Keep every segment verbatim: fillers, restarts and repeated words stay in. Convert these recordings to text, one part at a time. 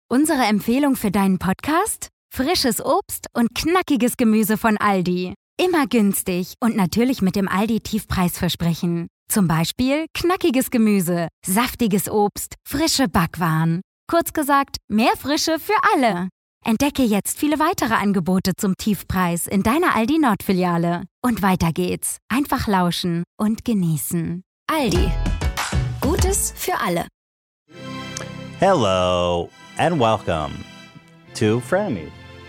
Unsere Empfehlung für deinen Podcast? Frisches Obst und knackiges Gemüse von Aldi. Immer günstig und natürlich mit dem Aldi-Tiefpreisversprechen. Zum Beispiel knackiges Gemüse, saftiges Obst, frische Backwaren. Kurz gesagt, mehr Frische für alle. Entdecke jetzt viele weitere Angebote zum Tiefpreis in deiner Aldi Nord-Filiale. Und weiter geht's. Einfach lauschen und genießen. Aldi. Gutes für alle. Hello and welcome to Frenemies.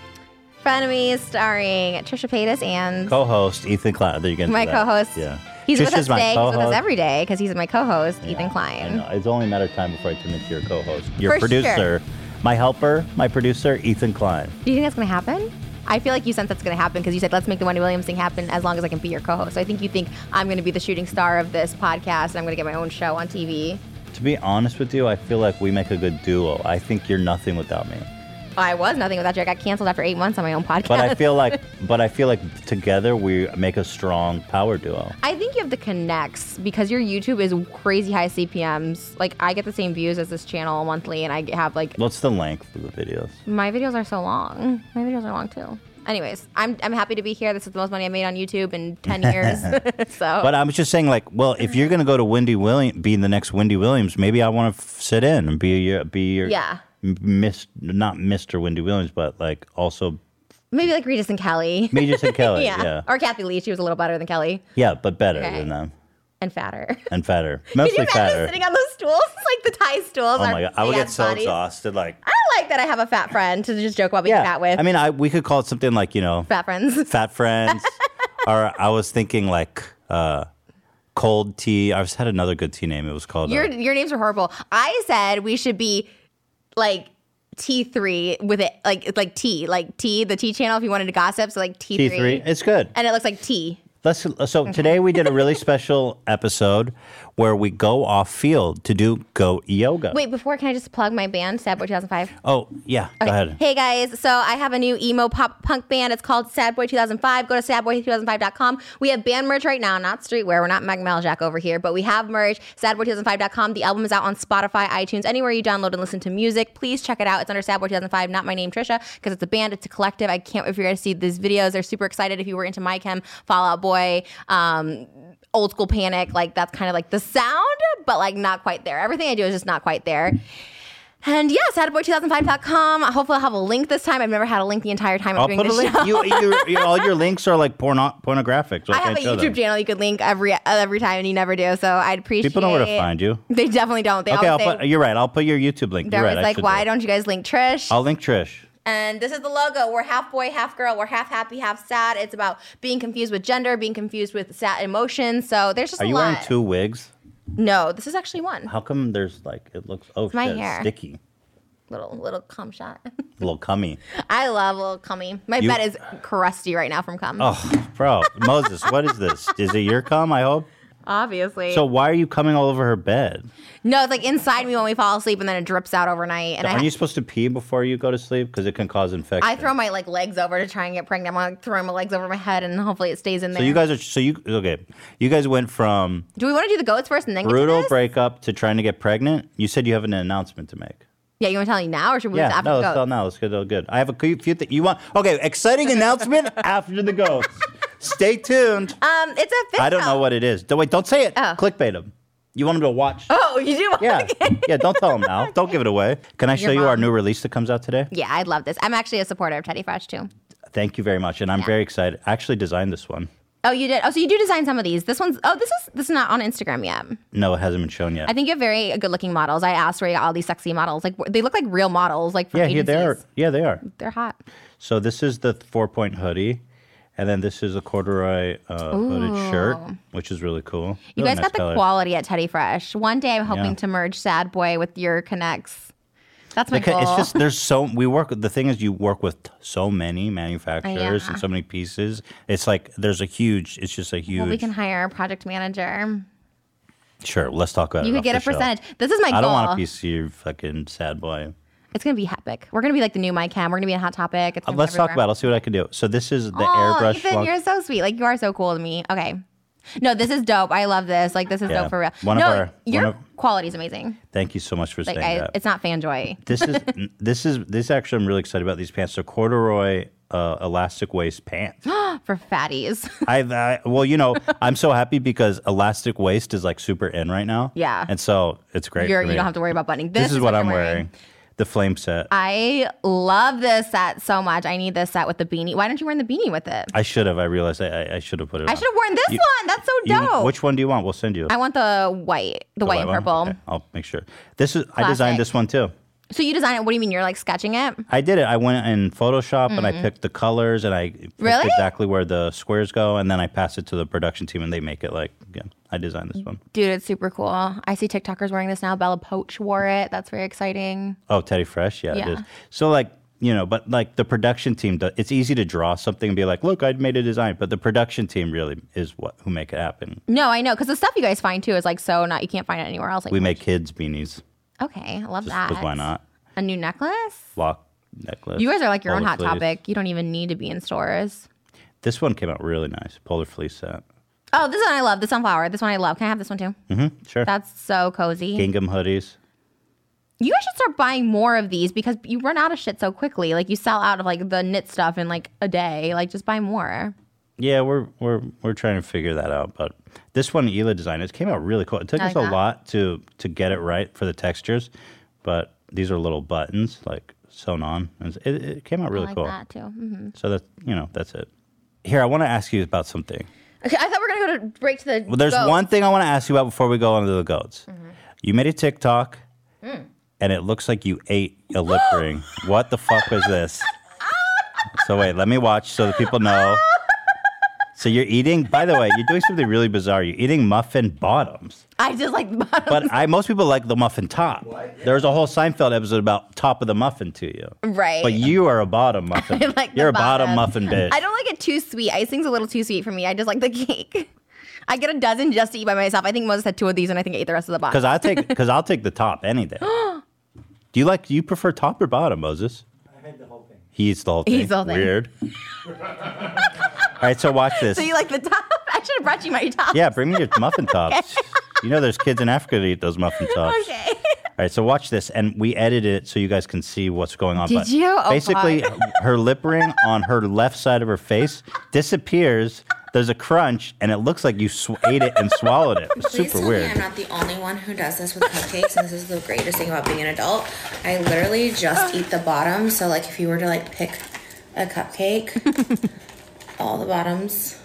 Frenemies starring Trisha Paytas and Co-host Ethan Klein. There you go. My co-host. Yeah. He's Trisha's with us my today. co-host. He's with us every day because he's my co-host, Yeah, Ethan I Klein. know. It's only a matter of time before I turn into your co-host. Your For producer, sure. my helper, my producer, Ethan Klein. Do you think that's going to happen? I feel like you sense that's going to happen because you said, let's make the Wendy Williams thing happen as long as I can be your co-host. So I think you think I'm going to be the shooting star of this podcast and I'm going to get my own show on T V. To be honest with you, I feel like we make a good duo. I think you're nothing without me. I was nothing without you. I got canceled after eight months on my own podcast. But I feel like, but I feel like together we make a strong power duo. I think you have the connects because your YouTube is crazy high C P Ms. Like, I get the same views as this channel monthly, and I have, like... What's the length of the videos? My videos are so long. My videos are long, too. Anyways, I'm I'm happy to be here. This is the most money I made on YouTube in ten years. So. But I was just saying, like, well, if you're going to go to Wendy Williams, be the next Wendy Williams, maybe I want to f- sit in and be your... Be your Yeah. Miss, not Mister Wendy Williams, but like also Maybe like Regis and Kelly. Regis and Kelly, yeah. yeah. Or Kathy Lee. She was a little better than Kelly. Yeah, but better Okay. than them. And fatter. And fatter. Can you Mostly imagine fatter. sitting on those stools? It's like the Thai stools. Oh our my God. I would big get ass so bodies. exhausted. Like, I like that I have a fat friend to just joke about being yeah. fat with. I mean, I we could call it something like, you know, fat friends. Fat Friends. Or I was thinking like uh, Cold Tea. I just had another good tea name. It was called. Your Uh, your names are horrible. I said we should be like T three with it, like it's like T, like T, the T channel if you wanted to gossip. So like T three. T three. It's good. And it looks like T. Let's, so today we did a really special episode where we go off field to do goat yoga. Wait, before, can I just plug my band, Sad Boy two thousand five? Oh, yeah. Go ahead. Hey guys, so I have a new emo pop punk band. It's called Sad Boy two thousand five. Go to sad boy two thousand five dot com. We have band merch right now, not streetwear. We're not Meg Maljack over here, but we have merch. sad boy two thousand five dot com. The album is out on Spotify, iTunes, anywhere you download and listen to music. Please check it out. It's under Sad Boy two thousand five, not my name Trisha, because it's a band, it's a collective. I can't wait for you guys to see these videos. They're super excited. If you were into My Chem, Fall Out Boy, um, Old School Panic, like that's kind of like the sound, but like not quite there. Everything I do is just not quite there. And yeah, sad boy two thousand five dot com. Hopefully I'll have a link this time. I've never had a link the entire time I'll of doing put a this link. show. You, you, you, all your links are like porno, pornographic. So I, I have can't a show YouTube them. channel you could link every every time, and you never do. So I'd appreciate. People know where to find you. They definitely don't. They Okay, I'll always say, put, you're right. I'll put your YouTube link. they're You're right. always I like, should why do it. don't you guys link Trish? I'll link Trish. And this is the logo. We're half boy, half girl. We're half happy, half sad. It's about being confused with gender, being confused with sad emotions. So there's just Are a you lot. wearing two wigs? No, this is actually one. How come there's like, it looks, oh, my shit, hair. sticky. Little little cum shot. A little cummy. I love a little cummy. My You- bed is crusty right now from cum. Oh, bro. Moses, what is this? Is it your cum, I hope? Obviously. So why are you coming all over her bed? No, it's like inside me when we fall asleep, and then it drips out overnight. And I, Aren't ha- you supposed to pee before you go to sleep? Because it can cause infection. I throw my like legs over to try and get pregnant. I'm like throwing my legs over my head, and hopefully it stays in there. So you guys are, so you, okay. You guys went from Do we want to do the goats first and then get brutal to this? breakup to trying to get pregnant. You said you have an announcement to make. Yeah, you want to tell me now, or should we wait Yeah, after no, the let's goats? tell now. Let's get all good. I have a few things you want. Okay, exciting announcement after the goats. Stay tuned. Um, it's a fifth I don't know goat. what it is. Don't, wait, don't say it. Oh. Clickbait them. You want them to watch? Oh, you do? Yeah, Okay. yeah. Don't tell them now. Don't give it away. Can I show Your you our mom. new release that comes out today? Yeah, I'd love this. I'm actually a supporter of Teddy Fresh too. Thank you very much, and I'm Yeah. very excited. I actually designed this one. Oh, you did? Oh, so you do design some of these. This one's, oh, this is this is not on Instagram yet. No, it hasn't been shown yet. I think you have very good looking models. I asked where you got all these sexy models. Like, they look like real models, like from yeah, yeah, agencies. they are. Yeah, they are. They're hot. So this is the four point hoodie, and then this is a corduroy uh, hooded shirt, which is really cool. You Really guys nice got the color. quality at Teddy Fresh. One day I'm hoping Yeah. to merge Sad Boy with your Connects. That's my Because goal. it's just there's so we work. The thing is, you work with so many manufacturers Yeah. and so many pieces. It's like there's a huge. It's just a huge. well, we can hire a project manager. Sure, let's talk about it. You could off get the a show. percentage. This is my goal. I don't want a piece of your fucking sad boy. It's gonna be epic. We're gonna be like the new My Chem. We're gonna be in Hot Topic. It's Uh, gonna be let's talk everywhere. about it. Let's see what I can do. So this is the Oh, airbrush. Ethan, flunk- you're so sweet. Like, you are so cool to me. Okay. No, this is dope. I love this. Like, this is Yeah. dope for real. One of no, our- your one of- quality is amazing. Thank you so much for Like, saying I, that. it's not fan joy. This is this is this actually I'm really excited about these pants. They're corduroy uh, elastic waist pants. For fatties. I've I, well, you know, I'm so happy because elastic waist is like super in right now. Yeah. and so it's great. You're, for you me. don't have to worry about buttoning. This, This, is, what, you're I'm wearing. The flame set. I love this set so much. I need this set with the beanie. Why don't you wear the beanie with it? I should have. I realized I, I, I should have put it. I on. should have worn this You- one. That's so You- dope. which one do you want? We'll send you. I want the white, the, white and one? purple. Okay, I'll make sure. This is. I Classic. designed this one too. So you design it. What do you mean? You're like sketching it? I did it. I went in Photoshop and I picked the colors and I picked Really? exactly where the squares go, and then I pass it to the production team and they make it like again. I designed this one. Dude, it's super cool. I see TikTokers wearing this now. Bella Poach wore it. That's very exciting. Oh, Teddy Fresh, yeah, Yeah. it is. So like you know, but like the production team, does, it's easy to draw something and be like, look, I made a design, but the production team really is what who make it happen. No, I know. Because the stuff you guys find too is like so not, you can't find it anywhere else. Like, We make kids beanies. okay, I love Just that. 'cause why not? A new necklace? Lock necklace. You guys are like your own polar hot fleece. topic. You don't even need to be in stores. This one came out really nice. Polar fleece set. Oh, this one I love. The sunflower. This one I love. Can I have this one too? Mm-hmm. Sure. That's so cozy. Gingham hoodies. You guys should start buying more of these because you run out of shit so quickly. Like you sell out of like the knit stuff in like a day. Like just buy more. Yeah, we're we're we're trying to figure that out. But this one, Ela designed, it came out really cool. It took I us like a that. lot to to get it right for the textures, but these are little buttons like sewn on, and it, it came out really I like cool. that too. hmm So that you know, that's it. Here, I want to ask you about something. Okay, I thought we were gonna go to break to the. Well, there's goats. one thing I want to ask you about before we go on to the goats. Mm-hmm. You made a TikTok, Mm. and it looks like you ate a lip ring. What the fuck was this? So wait, let me watch so that people know. So you're eating. By the way, you're doing something really bizarre. You're eating muffin bottoms, I just like the bottom. but I most people like the muffin top. There's a whole Seinfeld episode about top of the muffin to you. Right. But you are a bottom muffin. I like the you're a bottom bottom. muffin bitch. I don't like it too sweet. Icing's a little too sweet for me. I just like the cake. I get a dozen just to eat by myself. I think Moses had two of these, and I think I ate the rest of the box. Because I take because I'll take the top any day. Do you like? Do you prefer top or bottom, Moses? I had the whole thing. He eats the whole thing. He eats the whole thing. Weird. All right, so watch this. So you like the top? I should have brought you my top. Yeah, bring me your muffin tops. You know, there's kids in Africa that eat those muffin tops. Okay. All right, so watch this, and we edited it so you guys can see what's going on. Did but you? Oh, basically, fuck. her lip ring on her left side of her face disappears. There's a crunch, and it looks like you sw- ate it and swallowed it. It was Please super tell weird. me I'm not the only one who does this with cupcakes, and this is the greatest thing about being an adult. I literally just eat the bottom. So, like, if you were to like pick a cupcake, all the bottoms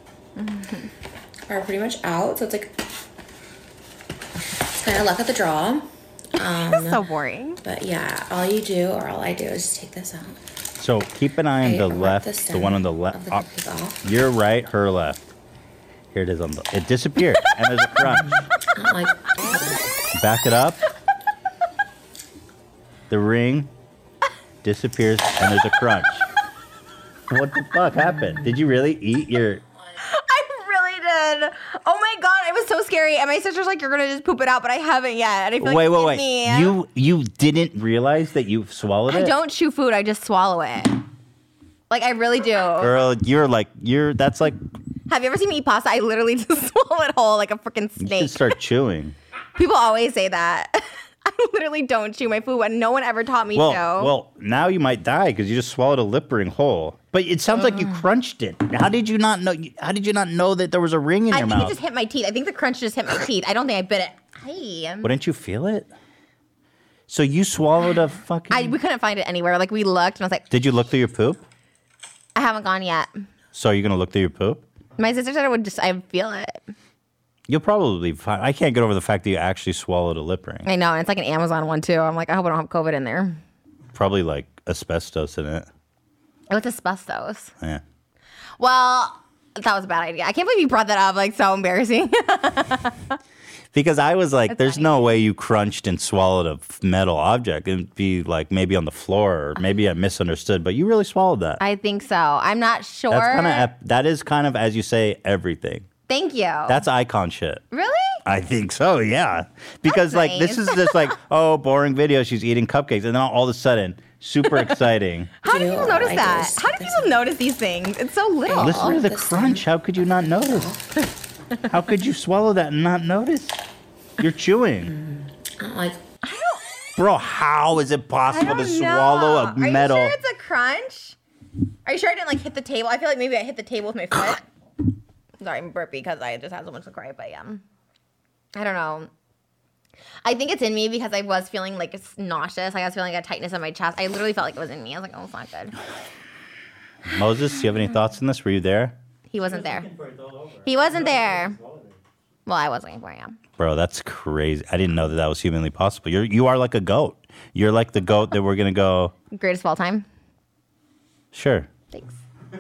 are pretty much out. So it's like it's kind of luck of the draw. That's so boring. But yeah, all you do, or all I do, is just take this out. So keep an eye on I the rip left, the the, stem one on the of left. the cupcake off. You're right, her left. Here it is on the. It disappeared, and there's a crunch. Not like Back it up. The ring disappears, and there's a crunch. What the fuck happened? Did you really eat your? I really did. Oh my god, it was so scary. And my sister's like, "You're gonna just poop it out," but I haven't yet. And I feel Wait, like wait, it's wait! me. You you didn't realize that you swallowed I it? don't chew food. I just swallow it. Like I really do. Girl, you're like you're. That's like Have you ever seen me eat pasta? I literally just swallow it whole like a freaking you snake. should start chewing. People always say that. I literally don't chew my food, and no one ever taught me Well, to. well, now you might die because you just swallowed a lip ring whole. But it sounds like you crunched it. How did you not know? How did you not know that there was a ring in I your think mouth? it just hit my teeth. I think the crunch just hit my teeth. I don't think I bit it. Hey. Wouldn't you feel it? So you swallowed a fucking. I, we couldn't find it anywhere. Like we looked, and I was like, Did you look through your poop? I haven't gone yet. So are you gonna look through your poop? My sister said I would just, I would feel it. You'll probably find. I can't get over the fact that you actually swallowed a lip ring. I know, and it's like an Amazon one too. I'm like, I hope I don't have COVID in there. Probably like asbestos in it. What's asbestos? Yeah. Well, that was a bad idea. I can't believe you brought that up. Like, so embarrassing. Because I was like, That's there's funny. no way you crunched and swallowed a f- metal object. It'd be like maybe on the floor, or maybe I misunderstood. But you really swallowed that. I think so. I'm not sure. That's kind of. That is kind of, as you say, everything. Thank you. That's icon shit. really? I think so, yeah. Because That's like this nice. is just like, oh, boring video. She's eating cupcakes, and then all of a sudden, super exciting. How do do, people all notice I do that? is How do take this people notice these things? It's so little. Listen to the this crunch. How could you not notice? How could you swallow that and not notice? You're chewing. Like, Bro, how is it possible to swallow a Are metal? you sure it's a crunch? Are you sure I didn't like hit the table? I feel like maybe I hit the table with my foot. Sorry, I'm burpy because I just had so much to cry, but yeah. I don't know. I think it's in me because I was feeling like it's nauseous. Like I was feeling like a tightness in my chest. I literally felt like it was in me. I was like, oh, it's not good. Moses, do you have any thoughts on this? Were you there? He wasn't there. He wasn't there. Well, I was looking for him. Bro, that's crazy. I didn't know that that was humanly possible. You're you are like a goat. You're like the goat that we're gonna go. Greatest of all time. Sure. Thanks.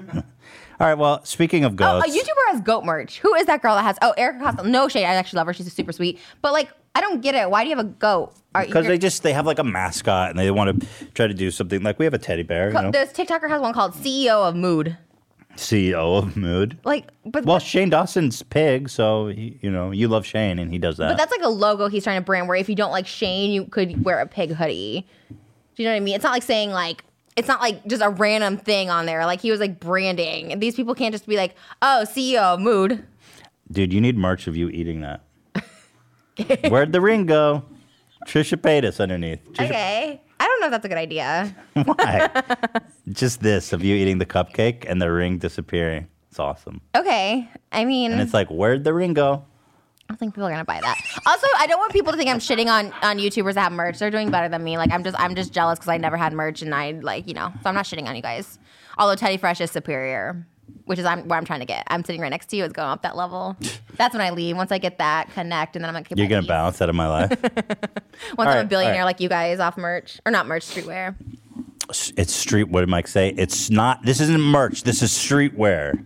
All right. Well, speaking of goats, Oh, a YouTuber has goat merch. Who is that girl that has? Oh, Erica Costello. No shade. I actually love her. She's super sweet. But like, I don't get it. Why do you have a goat? because they just they have like a mascot and they want to try to do something like we have a teddy bear. You know? This TikToker has one called C E O of Mood. C E O of Mood. Like, but Well, Shane Dawson's pig, so he, you know you love Shane and he does that. But that's like a logo he's trying to brand where if you don't like Shane, you could wear a pig hoodie. Do you know what I mean? It's not like saying like, it's not like just a random thing on there. Like he was like branding. These people can't just be like, oh, C E O of Mood. Dude, you need merch of you eating that. Where'd the ring go? Trisha paid us underneath. Trisha, Okay. I don't know if that's a good idea. Why? Just this of you eating the cupcake and the ring disappearing. It's awesome. Okay. I mean, And it's like, where'd the ring go? I don't think people are gonna buy that. Also, I don't want people to think I'm shitting on, on YouTubers that have merch. They're doing better than me. Like I'm just I'm just jealous because I never had merch and I like you know. So I'm not shitting on you guys. Although Teddy Fresh is superior, which is I'm, where I'm trying to get. I'm sitting right next to you. It's going up that level. That's when I leave. Once I get that connect, and then I'm like, okay, You're bye, gonna peace. bounce out of my life. Once All I'm right, a billionaire all right. like you guys off merch or not merch streetwear. It's street. What did Mike say? It's not. This isn't merch. This is streetwear.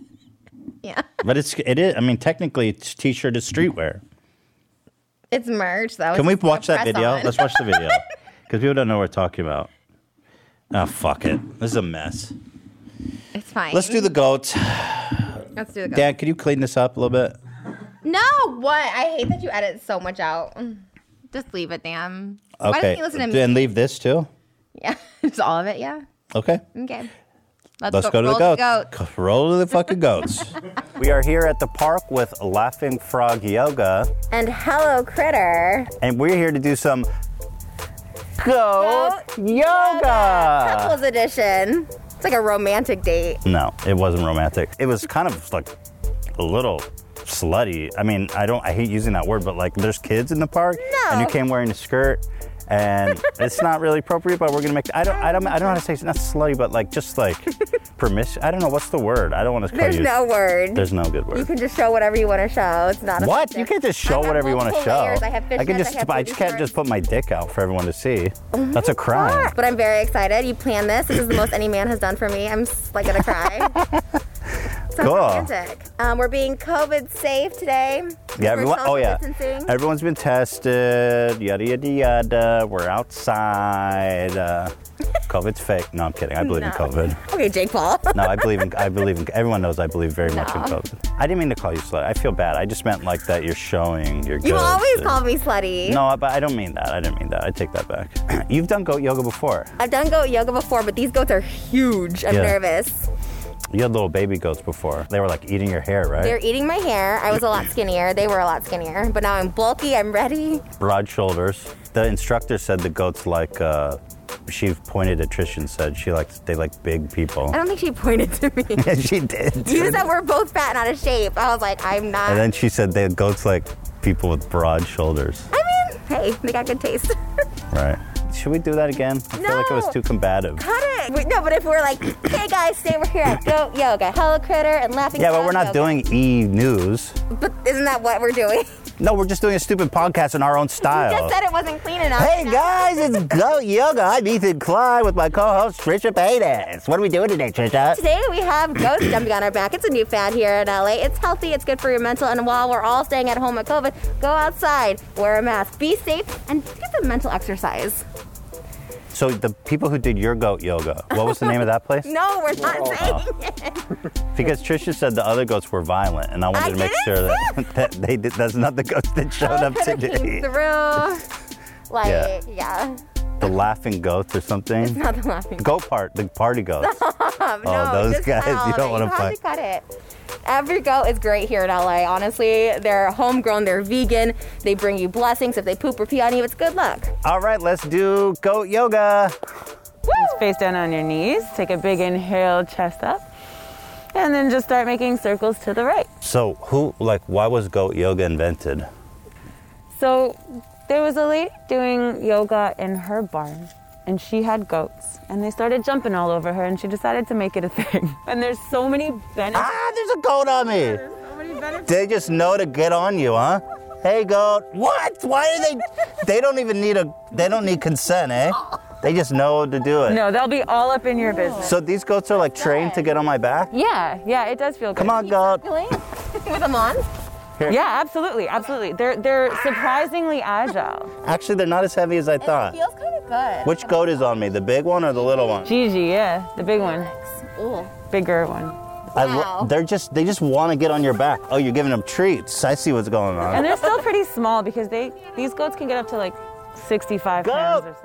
Yeah, But it's it is. I mean, technically, it's t-shirt is streetwear. it's merch though. Can we It's watch a that video? press-on. Let's watch the video because people don't know what we're talking about. Oh fuck it. This is a mess. It's fine. Let's do the goats. Let's do the. Dad, could you clean this up a little bit? No, what? I hate that you edit so much out. Just leave it, damn. Why Okay. don't you listen to me? And leave this too. Yeah, just all of it. Yeah. Okay. Okay. Let's go, to the roll goats. goat. Roll to the fucking goats. We are here at the park with Laughing Frog Yoga, And hello, critter. and we're here to do some goat, yoga. Couples edition. It's like a romantic date. No, it wasn't romantic. It was kind of like a little slutty. I mean, I don't. I hate using that word, but like, there's kids in the park, No. and you came wearing a skirt, and it's not really appropriate. But we're gonna make. I don't. I don't. I don't know how to say it's not slutty, but like just like permission. I don't know what's the word. I don't want to. There's you. no word. The's no good You word. can just show whatever you want to show. It's not a What? You can't just show I have whatever you want to multiple show. layers. I have can fishnets, just. I have I just can't booty just put my dick out for everyone to see. That's a crime. But I'm very excited. You planned this. This is the most any man has done for me. I'm s- like gonna cry. So Cool. romantic. Um, we're being COVID safe today. Yeah, We're everyone. Oh social yeah, distancing. everyone's been tested. Yada yada yada. We're outside. Uh, COVID's fake. No, I'm kidding. I believe in No. COVID. Okay, Jake Paul. No, I believe in. I believe in. Everyone knows I believe very much in No. COVID. I didn't mean to call you slut. I feel bad. I just meant like that you're showing your. You goods always and- call me slutty. No, but I don't mean that. I didn't mean that. I take that back. You've done goat yoga before. I've done goat yoga before, but these goats are huge. I'm Yeah. nervous. You had little baby goats before. They were like eating your hair, right? They're eating my hair. I was a lot skinnier. They were a lot skinnier. But now I'm bulky. I'm ready. Broad shoulders. The instructor said the goats like. Uh, she pointed at Trish and said she likes. They like big people. I don't think she pointed to me. She did. You said we're both fat and out of shape. I was like, I'm not. And then she said the goats like people with broad shoulders. I mean, hey, they got good taste. Right. Should we do that again? I feel like it was No. too combative. Cut it. Wait, no, but if we're like, hey guys, today we're here at Goat Yoga, Hello Critter, and Laughing Yeah, but Frog we're not Yoga. doing E! News. But isn't that what we're doing? No, we're just doing a stupid podcast in our own You style. just said it wasn't clean enough. Hey Now- guys, it's Goat Yoga. I'm Ethan Klein with my co-host Trisha Paytas. What are we doing today, Trisha? Today we have goats jumping on our back. It's a new fad here in L A. It's healthy, it's good for your mental, and while we're all staying at home with COVID, go outside, wear a mask, be safe, and get some mental exercise. So the people who did your goat yoga, what was the name of that place? No, we're not saying it. Because Trisha said the other goats were violent, and I wanted I to make didn't sure say that, that they did. That's not the goats that showed up Kinda came today. through. Like, Yeah. yeah. the laughing goats or something? It's not the laughing Goat part, the party goats. Stop. Oh, No, those just guys, cut you don't all wanna that. You have fuck. to cut it. Every goat is great here in L A. Honestly, they're homegrown, they're vegan. They bring you blessings. If they poop or pee on you, it's good luck. All right, let's do goat yoga. Just face down on your knees. Take a big inhale, chest up. And then just start making circles to the right. So who, like, why was goat yoga invented? So there was a lady doing yoga in her barn, and she had goats, and they started jumping all over her, and she decided to make it a thing. And there's so many benefits. Ah, there's a goat on me. So many benefits. They just know to get on you, huh? Hey, goat. What? Why are they? They don't even need a. They don't need consent, eh? They just know to do it. No, they'll be all up in your business. So these goats are like trained to get on my back? Yeah, yeah, it does feel good. Come on, goat. With them on? Yeah, absolutely, absolutely. They're they're surprisingly agile. Actually, they're not as heavy as I thought. Feels kind of good. Which goat is on me? The big one or the little one? Gigi, yeah, the big one, Ooh. bigger one. I lo- Wow. they're just. They just want to get on your back. Oh, you're giving them treats. I see what's going on. And they're still pretty small because they these goats can get up to like sixty-five pounds or so.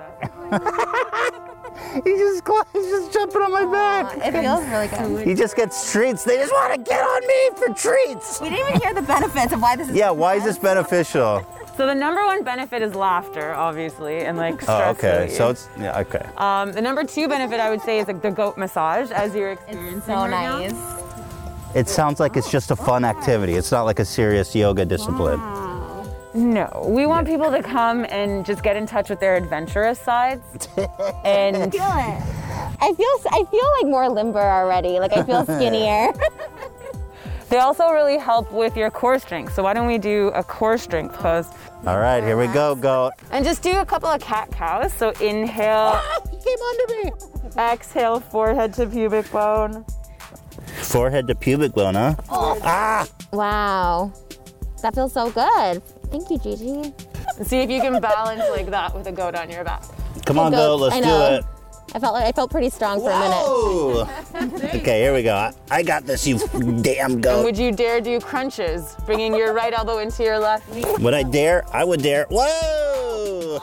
He just, he's just jumping on my back. It feels really good. He just gets treats. They just want to get on me for treats. We didn't even hear the benefits of why this is. Yeah, why is this beneficial? So the number one benefit is laughter, obviously, and like Oh, stress okay. relief. So it's yeah, okay. Um, the number two benefit I would say is like the goat massage, as you're experiencing So right now. nice. It sounds like it's just a fun activity. It's not like a serious yoga discipline. No, we want people to come and just get in touch with their adventurous sides. And Feel it. I feel I feel like more limber already. Like I feel skinnier. they also really help with your core strength. So why don't we do a core strength pose? All right, here we go, goat. And just do a couple of cat cows. So inhale, He came under me. exhale, forehead to pubic bone. Forehead to pubic bone, huh? Ah! Wow. That feels so good. Thank you, Gigi. And see if you can balance like that with a goat on your back. Come on, goat. Let's I do know. it. I felt like I felt pretty strong for a minute. Whoa! Okay, here we go. I, I got this, you damn And goat. would you dare do crunches, bringing your right elbow into your left knee? Would I dare? I would dare. Whoa!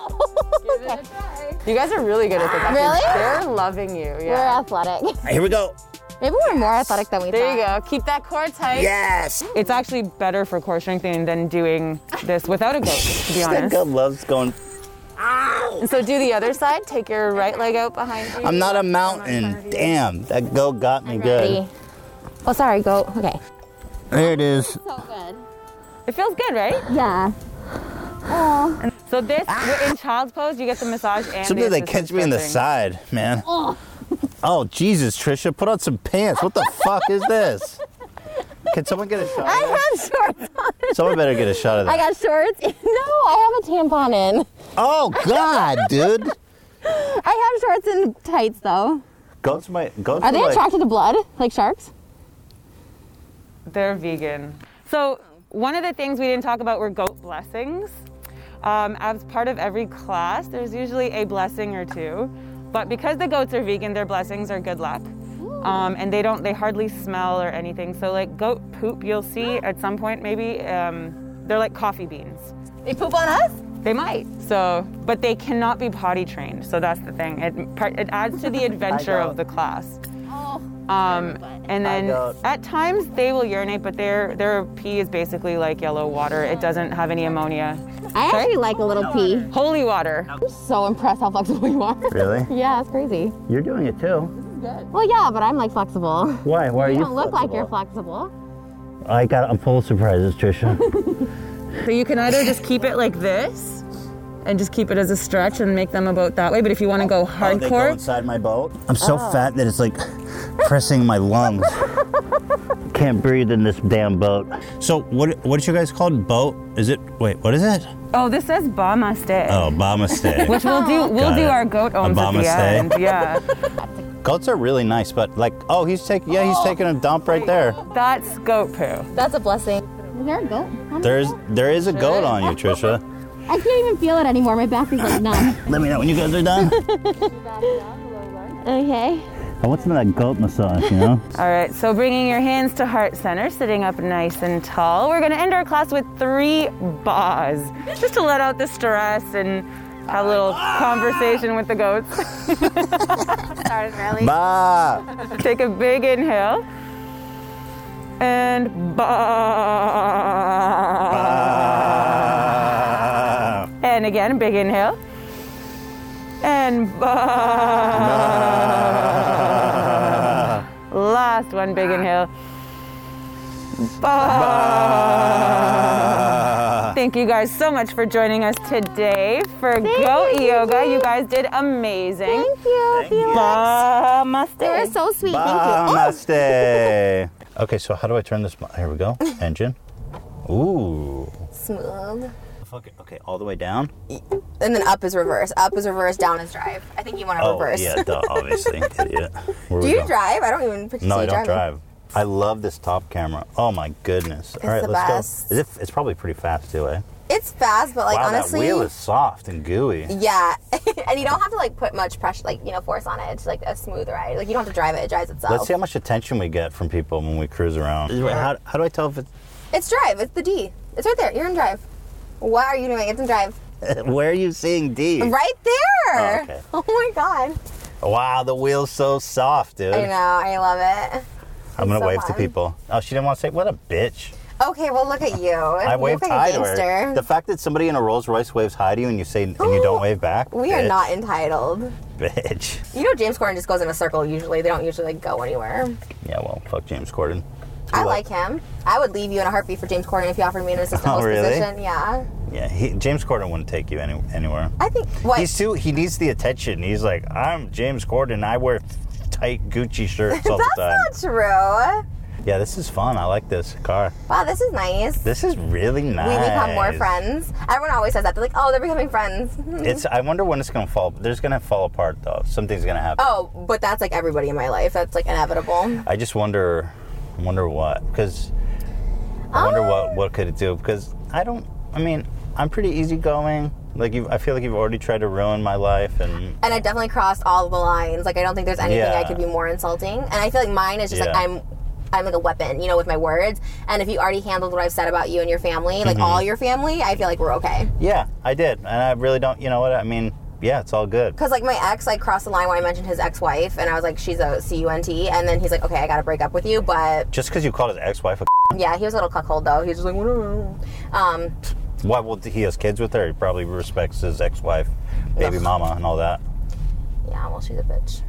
You guys are really good at this. Really? They're loving you. We're Yeah. athletic. Here we go. Maybe we're more athletic than we There thought. you go. Keep that core tight. Yes! It's actually better for core strengthening than doing this without a goat, to be That honest. goat loves going. And so do the other side. Take your right leg out behind you. I'm not a mountain. Damn, that goat got me good. Ready? Oh, sorry, goat. Okay. There it is. So good. It feels good, right? Yeah. So this, in child's pose, you get the massage and Sometimes the they catch me in the stretching. side, man. Oh, Jesus, Trisha, put on some pants. What the fuck is this? Can someone get a shot of I this? have shorts on. Someone better get a shot of I that. got shorts. No, I have a tampon in. Oh, God, dude. I have shorts and tights though. Goats might. Goats Are they like, attracted to blood, like sharks? They're vegan. So one of the things we didn't talk about were goat blessings. Um, as part of every class, there's usually a blessing or two. But because the goats are vegan, their blessings are good luck. Um, and they don't, they hardly smell or anything. So like goat poop, you'll see at some point maybe, um, they're like coffee beans. They poop on us? They might. So, but they cannot be potty trained. So that's the thing. It part, it adds to the adventure of the class. Um, and then got- at times they will urinate, but their their pee is basically like yellow water. It doesn't have any ammonia. I actually like a little pee. Holy water. I'm so impressed how flexible you are. Really? Yeah, it's crazy. You're doing it too. Well, yeah, but I'm like flexible. Why? Why are you? You don't look like you're flexible. I got. I'm full of surprises, Trisha. So you can either just keep it like this and just keep it as a stretch and make them about that way. But if you want to go Oh, they go hardcore, inside my boat. I'm so fat that it's like pressing my lungs. Can't breathe in this damn boat. So what? What is you guys called? Boat? Is it? Wait, what is it? oh, this says Bama Stay. Oh, Obama stay. Which we'll do, we'll Got do it. our goat owns at Obama the stay. end. Yeah. Goats are really nice, but like, oh, he's taking. Yeah, he's taking a dump right there. That's goat poo. That's a blessing. Is there a goat? There's, there is a goat on you, Trisha. I can't even feel it anymore. My back is like numb. Let me know when you guys are done. Okay. Oh, what's in that goat massage, you know? All right, so bringing your hands to heart center, sitting up nice and tall. We're gonna end our class with three ba's, just to let out the stress and have a little conversation with the goats. Started early. Ba. Take a big inhale. And ba. Ba. And again, big inhale. And ba. Ba. Last one, big inhale. Ba. Ba. Thank you guys so much for joining us today for Goat Yoga. You guys did amazing. Thank you. Thank you. Namaste. They were so sweet. Thank you. Namaste. Okay, so how do I turn this? Here we go. Engine. Ooh. Smooth. Fuck it. Okay, all the way down. And then up is reverse. Up is reverse, down is drive. I think you want to Oh, reverse. yeah, duh, obviously. Idiot. Where Do we you go? drive? I don't even picture No, you I don't driving. drive. I love this top camera. Oh my goodness. All right, the let's best. go. Is it, it's probably pretty fast too, eh? It's fast, but like wow, honestly, that wheel is soft and gooey. yeah, and you don't have to like put much pressure, like you know, force on it. It's like a smooth ride. Like you don't have to drive it; it drives itself. Let's see how much attention we get from people when we cruise around. Wait, how, how do I tell if It's drive. It's the D. It's right there. You're in drive. What are you doing? It's in drive. it's... Where are you seeing D? Right there. Oh, okay. Oh my god. Wow, the wheel's so soft, dude. I know. I love it. I'm going to so wave to fun. people. Oh, she didn't want to say, what a bitch. Okay, well look at you. I You waved look like hi a to her. gangster. The fact that somebody in a Rolls Royce waves hi to you and you say and you don't wave back. We bitch, are not entitled. Bitch. You know, James Corden just goes in a circle. Usually, they don't usually like go anywhere. Yeah, well, fuck James Corden. I like him. I would leave you in a heartbeat for James Corden if you offered me an assistant Oh, host really? position. Yeah. Yeah, he, James Corden wouldn't take you any, anywhere. I think what He's too. He needs the attention. He's like, I'm James Corden. I wear tight Gucci shirts all the time. That's not true. Yeah, this is fun. I like this car. Wow, this is nice. This is really nice. We become more friends. Everyone always says that. They're like, oh, they're becoming friends. It's. I wonder when it's gonna fall. There's gonna fall apart though. Something's gonna happen. Oh, but that's like everybody in my life. That's like inevitable. I just wonder. I wonder what. Because I wonder what what could it do? Because I don't. I mean, I'm pretty easygoing. Like you, I feel like you've already tried to ruin my life, and And I definitely crossed all the lines. Like I don't think there's anything Yeah. I could be more insulting. And I feel like mine is just like Yeah. I'm I'm like a weapon, you know, with my words. And if you already handled what I've said about you and your family, like Mm-hmm. all your family, I feel like we're okay. yeah, I did, and I really don't. You know what? I mean, yeah, it's all good. Because like my ex like crossed the line when I mentioned his ex-wife, and I was like, she's a C U N T, and then he's like, okay, I gotta break up with you. But Just because you called his ex-wife a yeah, he was a little cuckold though. He was just like, whatever. Um, why? Well, he has kids with her. He probably respects his ex-wife, baby Ugh. mama, and all that. yeah, well, she's a bitch.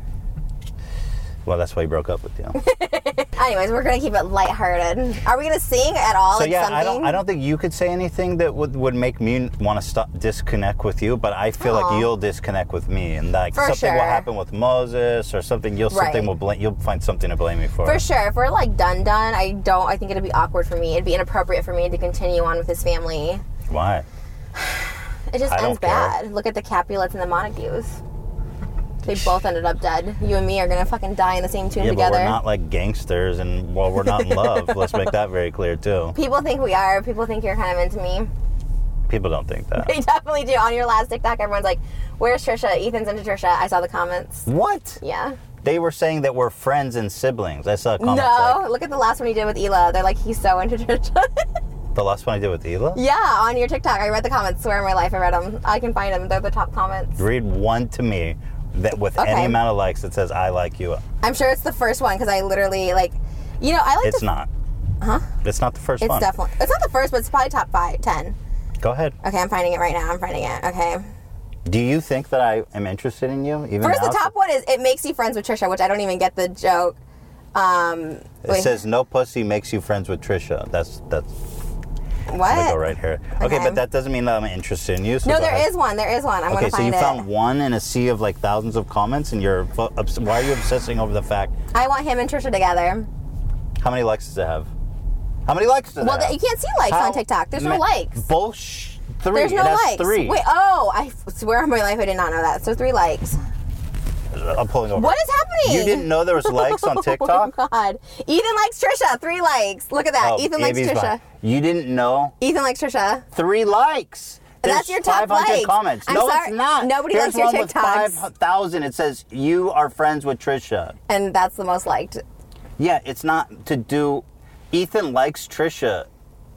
Well, that's why he broke up with you. Anyways, we're gonna keep it lighthearted. Are we gonna sing at all? So like yeah, something? I don't. I don't think you could say anything that would, would make me want to stop disconnect with you. But I feel Aw. like you'll disconnect with me, and like For something will sure. happen with Moses, or something. You'll Right. something will blame. You'll find something to blame me for. For sure. If we're like done, done, I don't. I think it'd be awkward for me. It'd be inappropriate for me to continue on with his family. Why? It just I don't ends care. bad. Look at the Capulets and the Montagues. They both ended up dead. You and me are gonna fucking die in the same tomb Yeah, together. but we're not like gangsters, and well, we're not in love. Let's make that very clear too. People think we are. People think you're kind of into me. People don't think that. They definitely do. On your last TikTok, everyone's like, "Where's Trisha? Ethan's into Trisha." I saw the comments. What? Yeah. They were saying that we're friends and siblings. I saw comments No, like, look at the last one you did with Ela. They're like, he's so into Trisha. the last one I did with Ela. Yeah, on your TikTok. I read the comments. Swear on my life, I read them. I can find them. They're the top comments. Read one to me that with Okay. any amount of likes that says I like you. I'm sure it's the first one because I literally, like, you know, I like It's to... not. Huh? It's not the first It's one. definitely... It's not the first, but it's probably top five, ten. Go ahead. Okay, I'm finding it right now. I'm finding it. Okay. Do you think that I am interested in you? Even First, now? the top one is, it makes you friends with Trisha, which I don't even get the joke. Um, It wait, says no pussy makes you friends with Trisha. That's that's. what? I'm gonna go right here. Okay, Okay. but that doesn't mean that I'm interested in you. So No, go there ahead. is one. There is one. I'm Okay, going to so find you it. found one in a sea of like thousands of comments, and you're fu- obs- why are you obsessing over the fact? I want him and Trisha together. How many likes does it have? How many likes does Well, it th- have? you can't see likes How on TikTok. There's no ma- likes. Bullshit. Three. There's no it has likes. Three. Wait, oh, I swear on my life I did not know that. So three likes. I'm pulling over. What is happening? You didn't know there was likes on TikTok? Oh my God. Ethan likes Trisha. Three likes. Look at that. Oh, Ethan likes Abby's Trisha. behind. You didn't know? Ethan likes Trisha. Three likes. And There's that's your top five hundred likes. comments. I'm no, sorry. it's not. Nobody Here's likes your one with TikToks. five thousand. It says, you are friends with Trisha. And that's the most liked. Yeah, it's not to do... Ethan likes Trisha.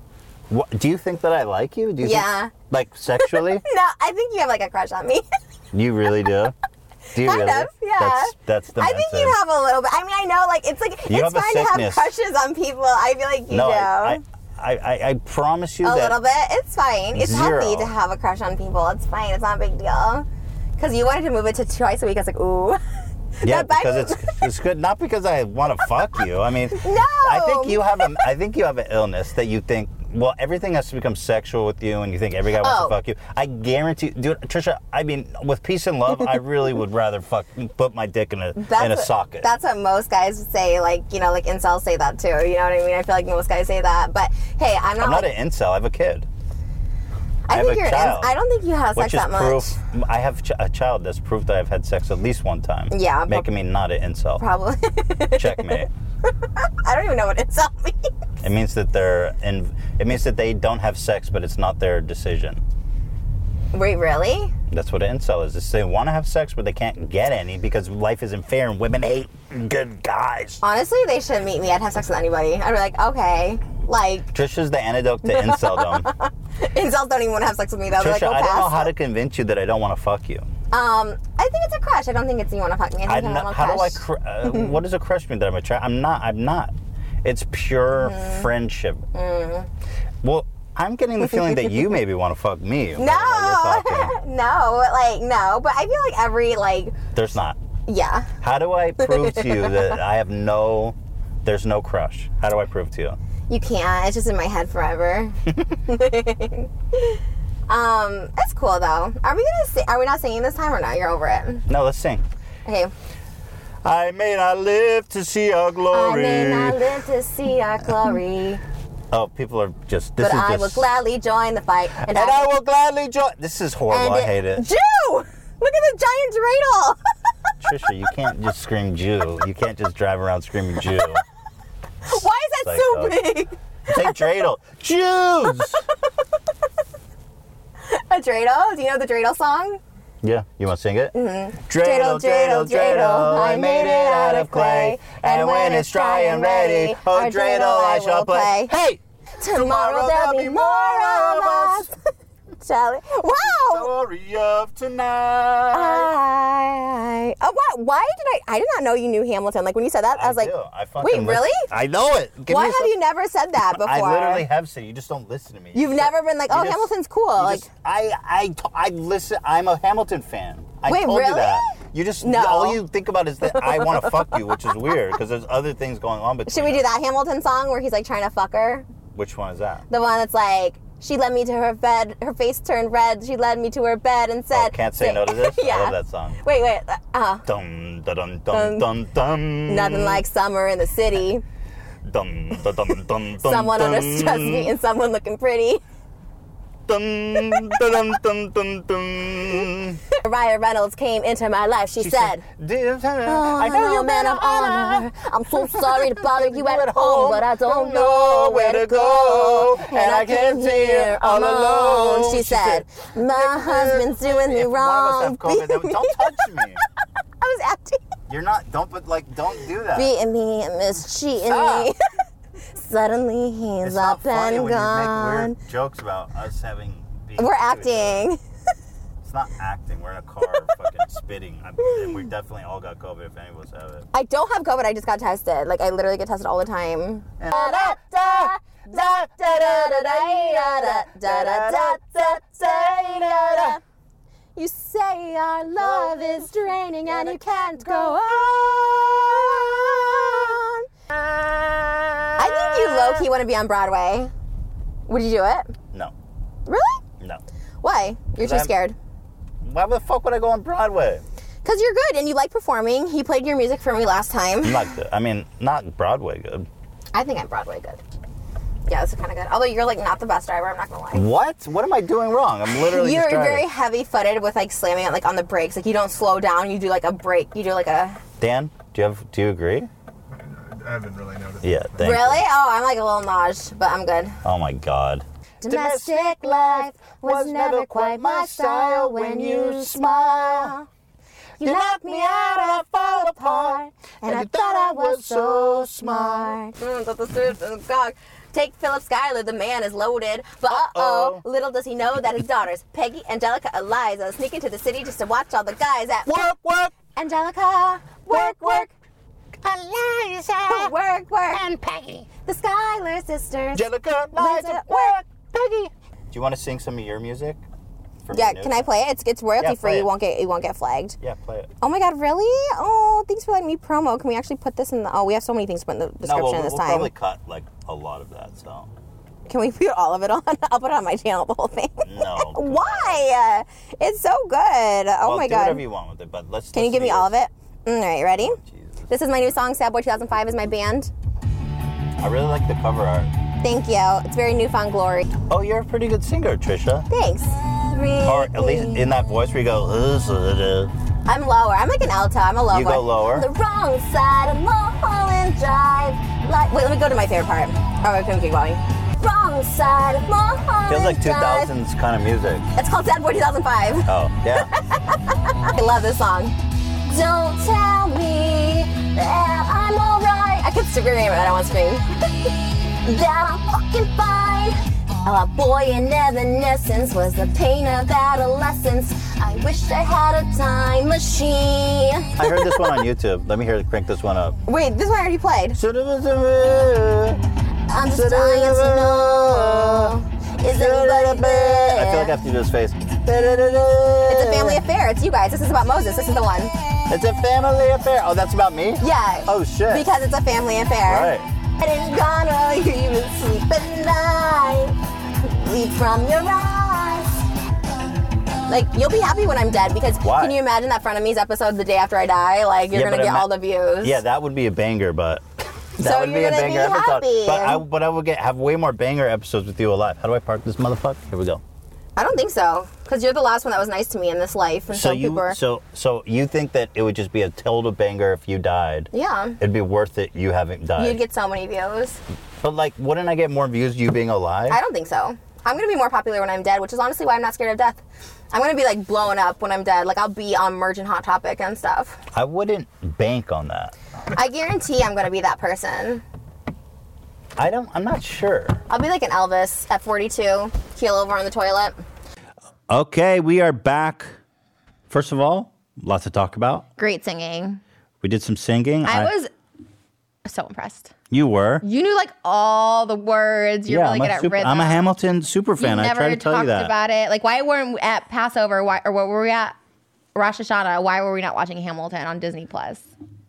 What, do you think that I like you? Do you Yeah. Think, like sexually? No, I think you have like a crush on me. You really do? Do you Kind really? of, yeah. That's, that's the I think you have a little bit. I mean, I know, like, it's like, You it's have a fine to have sickness. crushes on people. I feel like you No, do. I, I, I, I promise you a that. little bit. It's fine. It's Zero. healthy to have a crush on people. It's fine. It's not a big deal. Because you wanted to move it to twice a week. I was like, ooh. Yeah, That because Biden- it's it's good. Not because I want to fuck you. I mean, No. I think you have a. I think you have an illness that you think. Well, everything has to become sexual with you, and you think every guy wants Oh. to fuck you. I guarantee, dude, Trisha. I mean, with peace and love, I really would rather fuck put my dick in a That's in a what, socket. That's what most guys say. Like, you know, like incels say that too. You know what I mean? I feel like most guys say that. But hey, I'm not. I'm not like, an incel. I have a kid. I, I have think a you're. child, An, I don't think you have Which sex is that much. proof. I have ch- a child that's proof that I've had sex at least one time. Yeah, prob- making me not an incel. Probably. Checkmate. I don't even know what incel means. It means that they're in. It means that they don't have sex, but it's not their decision. Wait, really? That's what an incel is. It's they want to have sex, but they can't get any because life isn't fair and women hate good guys. Honestly, they should meet me. I'd have sex with anybody. I'd be like, okay. Like, Trisha's the antidote to inceldom. incels don't even want to have sex with me, though. They're Trisha, like, oh, I don't know pass. how to convince you that I don't want to fuck you. Um, I think it's a crush. I don't think it's you want to fuck me. I I think know, I'm a how do I? crush. Cr- uh, what does a crush mean that I'm attracted? I'm not. I'm not. It's pure Mm. friendship. Well, I'm getting the feeling that you maybe want to fuck me. while No, you're talking. no, like no. But I feel like every like, There's not. yeah. How do I prove to you that I have no? There's no crush. How do I prove to you? You can't. It's just in my head forever. um, it's cool though. Are we gonna sing? Are we not singing this time or not? You're over it. No, let's sing. Okay. I may not live to see our I glory. may not live to see our glory, Oh, people are just. This but is I just. will gladly join the fight. and I will gladly join. This is horrible. I hate it. Jew! Look at the giant dreidel. Trisha, you can't just scream Jew. You can't just drive around screaming Jew. Why is that so Psycho. big? Take dreidel. Jews! A dreidel? Do you know the dreidel song? Yeah, you want to sing it? Mm-hmm. Dreidel, dreidel, dreidel, I made it out of clay, and when it's dry and ready, oh our dreidel I shall play. Hey! Tomorrow there'll be more of us. Charlie. Wow! Story of tonight. I, oh, why, why did I? I did not know you knew Hamilton. Like when you said that, I was like, do. I fucking wait, listen- really? I know it. Give Why me have some- you never said that before? I literally have said. You just don't listen to me. You've You never just- been like, you oh, just- Hamilton's cool. you Like, just- I, I, t- I listen. I'm a Hamilton fan. I Wait, told really? you that. You just No. all you think about is that I want to fuck you, which is weird because there's other things going on between should we do us. that Hamilton song where he's like trying to fuck her? Which one is that? The one that's like, she led me to her bed, her face turned red, she led me to her bed and said, Oh, Can't Say No to This? Yeah. I love that song. Wait, wait, uh, Dum dum dum dum dum dum. nothing like summer in the city. Dum dum dum dum. Someone dum, under stress me and someone looking pretty. Dum dum dum dum dum. Ryan Reynolds came into my life. She, She said, "Dear Sarah, "Oh, I know you're man man of honor. I'm so sorry to bother you at at home, but I don't know where to go. And I came here all alone." She said, "My husband's doing me If one of us have wrong." COVID, then don't touch me. I was acting. You're not. Don't. But like, don't do that. Beating me and mistreating Stop. me. Suddenly he's It's not up funny and when you gone. make weird jokes about us having. beef We're to each other. acting. It's not acting. We're in a car fucking spitting. I'm, and we definitely all got COVID if any of us have it. I don't have COVID. I just got tested. Like I literally get tested all the time. You say our love is draining and you can't go on. I think you low-key want to be on Broadway. Would you do it? No. Really? No. Why? You're too I'm- scared. Why the fuck would I go on Broadway? Because you're good and you like performing. You played your music for me last time. I'm not good. I mean, not Broadway good. I think I'm Broadway good. Yeah, this is kind of good. Although you're like not the best driver, I'm not gonna lie. What? What am I doing wrong? I'm literally You're just driving. very heavy-footed with like slamming it like on the brakes. Like you don't slow down. You do like a brake. You do like a. Dan, do you have? Do you agree? I haven't really noticed. Yeah. Thank you. Really? Oh, I'm like a little naj, but I'm good. Oh my God. Domestic life was never quite my style when you smile. You knocked me out, I fall apart, and I thought I was so smart. Take Philip Schuyler, the man is loaded. But uh-oh, little does he know that his daughters, Peggy, Angelica, Eliza, sneak into the city just to watch all the guys at Work, work. Angelica, work, work. Eliza. Work, work. And Peggy. The Schuyler sisters. Angelica, Eliza, work. Peggy. Do you want to sing some of your music? For Yeah, me, can I play it? It's it's royalty Yeah, free. play You it. won't get you won't get flagged. Yeah, play it. Oh my god, really? Oh, thanks for letting me promo. Can we actually put this in the? Oh, we have so many things to put in the description no, we'll, this we'll time. probably cut like a lot of that. So Can we put all of it on? I'll put it on my channel, the whole thing. no. Why? It's so good. Oh well, my do god. whatever you want with it, but let's. Can you give me all of it? All right, ready? Oh, Jesus. This is my new song. Sad Boy two thousand five is my band. I really like the cover art. Thank you. It's very newfound glory. Oh, you're a pretty good singer, Trisha. Thanks. Or at least in that voice where you go. Uh, I'm lower. I'm like an alto. I'm a low You boy. go lower? The wrong side of Mulholland Drive. Like, wait, let me go to my favorite part. Oh, I can keep going. Wrong side of Mulholland feels like two Drive. thousands kind of music. It's called Sad Boy two thousand five. Oh, yeah. I love this song. Don't tell me that I'm alright. I could scream it, I don't want to scream. That I'm fucking fine. A boy in evanescence was the pain of adolescence. I wish I had a time machine. I heard this one on YouTube. Let me hear crank this one up. Wait, this one I already played. I I'm just dying to know. Is anybody there? feel like I have to do his face. It's a family affair. It's you guys. This is about Moses. This is the one. It's a family affair. Oh, that's about me? Yeah. Oh, shit. Because it's a family affair. Right. I didn't gonna even sleep at night. Leave from your eyes. Like, you'll be happy when I'm dead because Why? can you imagine that Frenemies episode the day after I die? Like, you're Yeah, gonna but get ima- all the views. Yeah, that would be a banger, but that So would be you're a gonna banger be episode. happy. But I, but I would get have way more banger episodes with you alive. How do I park this motherfucker? Here we go. I don't think so. Because you're the last one that was nice to me in this life. And So so you people are, so so you think that it would just be a total banger if you died? yeah. It'd be worth it. You haven't died. You'd get so many views. But like, wouldn't I get more views you being alive? I don't think so. I'm gonna be more popular when I'm dead, which is honestly why I'm not scared of death. I'm gonna be like blowing up when I'm dead. Like I'll be on Merge and Hot Topic and stuff. I wouldn't bank on that. I guarantee I'm gonna be that person. I don't. I'm not sure. I'll be like an Elvis at forty-two, keel over on the toilet. Okay, we are back. First of all, lots to talk about. Great singing. We did some singing. I was so impressed. You were. You knew like all the words. You're yeah, really I'm good a at super, rhythm. I'm a Hamilton super fan. You I never try to tell talked you that. about it. Like, why weren't we at Passover? Why, or where were we at Rosh Hashanah? Why were we not watching Hamilton on Disney Plus?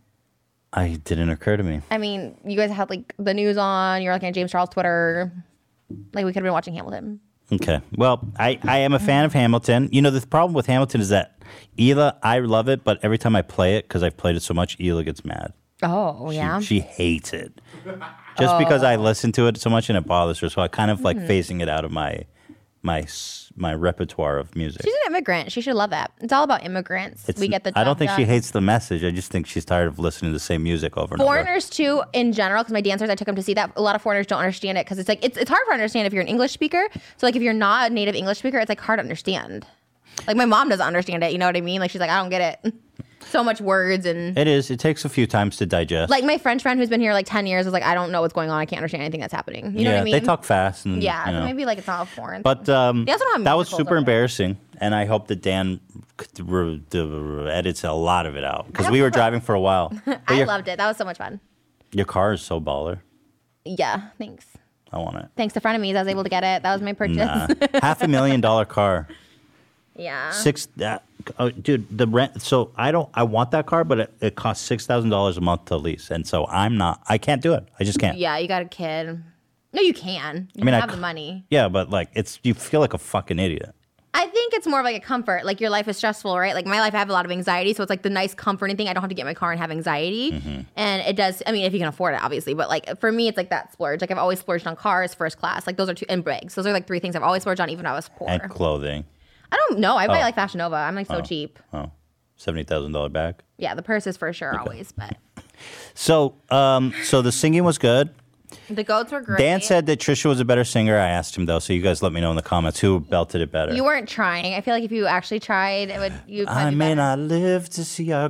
I it didn't occur to me. I mean, you guys had like the news on. You're looking at James Charles' Twitter. Like, we could have been watching Hamilton. Okay. Well, I, I am a fan of Hamilton. You know, the problem with Hamilton is that Hila, I love it, but every time I play it, because I've played it so much, Hila gets mad. Oh, She, yeah. she hates it. Just because I listen to it so much and it bothers her. So I kind of like Mm-hmm. phasing it out of my my s- my repertoire of music. She's an immigrant. She should love that. It's all about immigrants. It's- we get the I don't job think she done. hates the message. I just think she's tired of listening to the same music over and over. Foreigners too, in general, because my dancers, I took them to see that. A lot of foreigners don't understand it because it's like it's it's hard to understand if you're an English speaker. So like if you're not a native English speaker, it's like hard to understand. Like my mom doesn't understand it. You know what I mean? Like she's like, I don't get it. So much words and It is. It takes a few times to digest. like my French friend who's been here like ten years was like, I don't know what's going on. I can't understand anything that's happening. You know yeah, what I mean? they talk fast. And, Yeah, you know. maybe like it's not foreign. But um, They also don't have that was musicals super over there. embarrassing, and I hope that Dan c- re- de- edits a lot of it out because I we don't were know. driving for a while. But I your, loved it. That was so much fun. your car is so baller. Yeah, thanks. I want it. Thanks to Frenemies, I was able to get it. That was my purchase. Nah. Half a million dollar car. Yeah. Six. Uh, oh, dude, the rent. So I don't. I want that car, but it, it costs six thousand dollars a month to lease, and so I'm not. I can't do it. I just can't. Yeah, you got a kid. No, you can. You I mean, I have c- the money. Yeah, but like, it's you feel like a fucking idiot. I think it's more of like a comfort. Like your life is stressful, right? Like my life, I have a lot of anxiety, so it's like the nice comforting thing. I don't have to get in my car and have anxiety, Mm-hmm. and it does. I mean, if you can afford it, obviously, but like for me, it's like that splurge. Like I've always splurged on cars, first class. Like those are two and bags. Those are like three things I've always splurged on, even when I was poor. And clothing. I don't know. I buy Oh. like Fashion Nova. I'm like so cheap. Oh, seventy thousand dollar bag. Yeah, the purse is for sure always, but So, um, so the singing was good. The goats were great. Dan said that Trisha was a better singer. I asked him though, so you guys let me know in the comments who belted it better. You weren't trying. I feel like if you actually tried, it would. You. I may not live to see our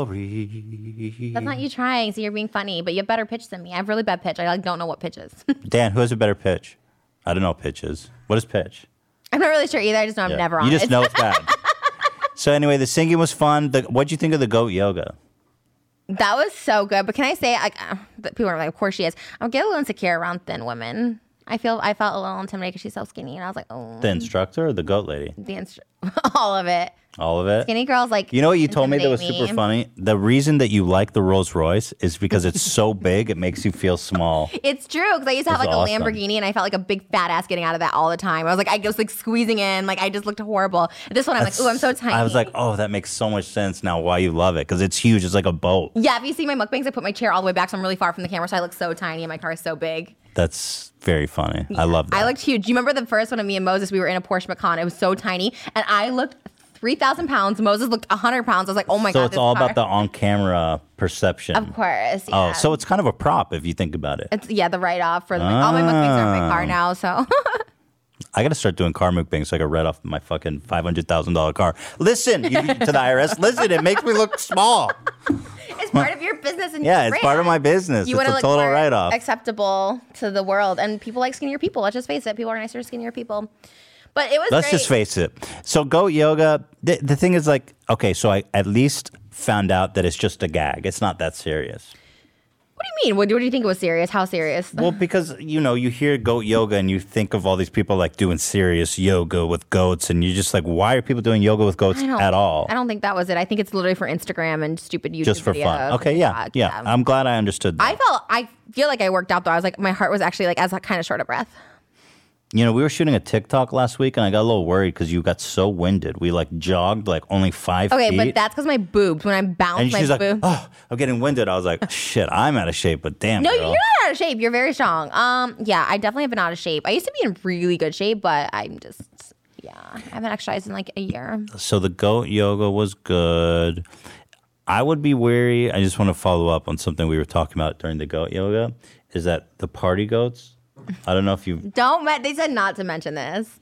glory. That's not you trying. So you're being funny, but you have better pitch than me. I have really bad pitch. I like don't know what pitch is. Dan, who has a better pitch? I don't know pitches. What is pitch? I'm not really sure either. I just know I'm Yeah. never on You just it. know it's bad. So anyway, the singing was fun. The, what'd you think of the goat yoga? That was so good. But can I say, like, uh, people are like, of course she is. I get a little insecure around thin women. I feel I felt a little intimidated because she's so skinny, and I was like, oh. The instructor or the goat lady? The instru- all of it. All of it? Skinny girls like. You know what you told me that was intimidate super me. funny? The reason that you like the Rolls Royce is because it's so big, it makes you feel small. It's true because I used to have It's like awesome. a Lamborghini, and I felt like a big fat ass getting out of that all the time. I was like, I was like squeezing in, like I just looked horrible. This one, I'm like, ooh, I'm so tiny. I was like, oh, that makes so much sense now why you love it because it's huge. It's like a boat. yeah. If you see my mukbangs, I put my chair all the way back, so I'm really far from the camera, so I look so tiny, and my car is so big. That's very funny. I love that. I looked huge. Do you remember the first one of me and Moses? We were in a Porsche Macan. It was so tiny, and I looked three thousand pounds. Moses looked one hundred pounds. I was like, oh my so god. it's this all car. about the on-camera perception. Of course. Oh, Yeah. so it's kind of a prop if you think about it. It's yeah, the write off for the, all my mukbangs are in my car now. So I got to start doing car mukbangs so I can write off my fucking five hundred thousand dollars car. Listen you, to the I R S. Listen, it makes me look small. it's part of your business and Yeah, your it's part of brand. my business. You it's want to a look total more write-off. acceptable to the world, and people like skinnier people. Let's just face it, people are nicer, skinnier people. But it was. Let's great. just face it. So goat yoga, the, the thing is like, okay, so I at least found out that it's just a gag. It's not that serious. What do you mean? What, what do you think was serious? How serious? Well, because, you know, you hear goat yoga and you think of all these people like doing serious yoga with goats and you're just like, why are people doing yoga with goats I don't- at all? I don't think that was it. I think it's literally for Instagram and stupid YouTube Just for fun. videos. Okay, yeah, yeah. I'm glad I understood that. I felt. I feel like I worked out though. I was like, my heart was actually like, as a kind of short of breath. You know, we were shooting a TikTok last week and I got a little worried because you got so winded. We like jogged like only five Okay, feet. but that's because my boobs. When I bounce and my she's like, boobs. oh, I'm getting winded. I was like, shit, I'm out of shape, but damn, No, girl. you're not out of shape. You're very strong. Um, yeah, I definitely have been out of shape. I used to be in really good shape, but I'm just, yeah, I haven't exercised in like a year. So the goat yoga was good. I would be wary. I just want to follow up on something we were talking about during the goat yoga. Is that the party goats? I don't know if you. Don't. Me- they said not to mention this.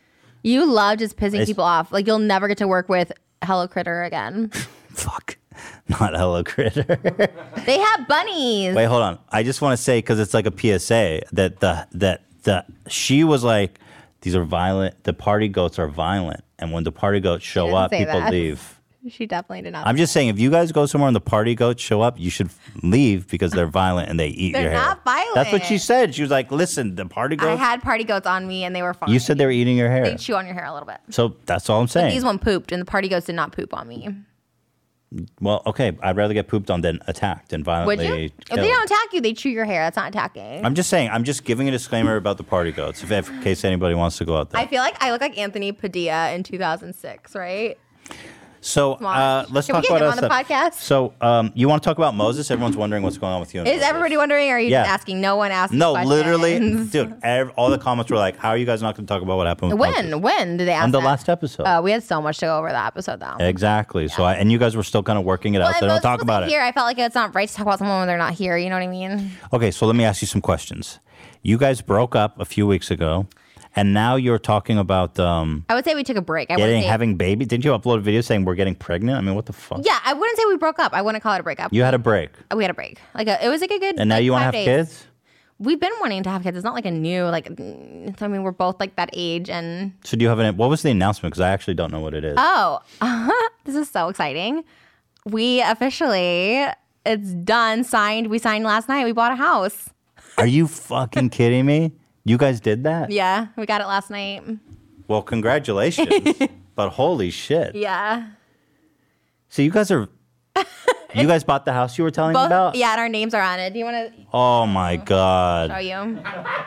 You love just pissing It's- people off. Like you'll never get to work with Hello Critter again. Fuck. Not Hello Critter. They have bunnies. Wait, hold on. I just want to say because it's like a P S A that the that the she was like, these are violent. The party goats are violent, and when the party goats show didn't up, say people that. leave. She definitely did not. I'm just saying, if you guys go somewhere and the party goats show up, you should leave because they're violent and they eat They're your hair. not violent. That's what she said. She was like, "Listen, the party I goats." had party goats on me and they were fine. You said they were eating your hair. They chew on your hair a little bit. So that's all I'm saying. These one pooped and the party goats did not poop on me. Well, okay, I'd rather get pooped on than attacked and Would violently you? If killed. they don't attack you, they chew your hair. That's not attacking. I'm just saying, I'm just giving a disclaimer about the party goats, if, if in case anybody wants to go out there. I feel like I look like Anthony Padilla in two thousand six, right? So uh, let's Can we talk get about him us on the stuff. podcast? So um, you want to talk about Moses? Everyone's wondering what's going on with you. And Is Moses. everybody wondering, or are you Yeah. just asking? No one asked. No, questions. literally, dude. Ev- all the comments were like, "How are you guys not going to talk about what happened with Moses?" When? When did they ask On the that? last episode. Uh, we had so much to go over that episode, though. Exactly. So, I, and you guys were still kind of working it out. Well, So and don't Moses talk wasn't about it. Here, I felt like it's not right to talk about someone when they're not here. You know what I mean? Okay, so let me ask you some questions. You guys broke up a few weeks ago, and now you're talking about um, I would say we took a break. I getting wouldn't say, having baby. Didn't you upload a video saying we're getting pregnant? I mean, what the fuck? Yeah, I wouldn't say we broke up. I wouldn't call it a breakup. You had a break, We had a break. Like a, it was like a good. and now like, you want to five have days. kids. We've been wanting to have kids. It's not like a new like. I mean, we're both like that age, and So do you have an? What was the announcement? Because I actually don't know what it is. oh, this is so exciting. We officially, it's done. Signed. We signed last night. We bought a house. Are you fucking kidding me? You guys did that? Yeah, we got it last night. Well, congratulations. But holy shit. Yeah. So you guys are. You guys bought the house you were telling me Both. about? Yeah, and our names are on it. Do you want to Oh my show god! you?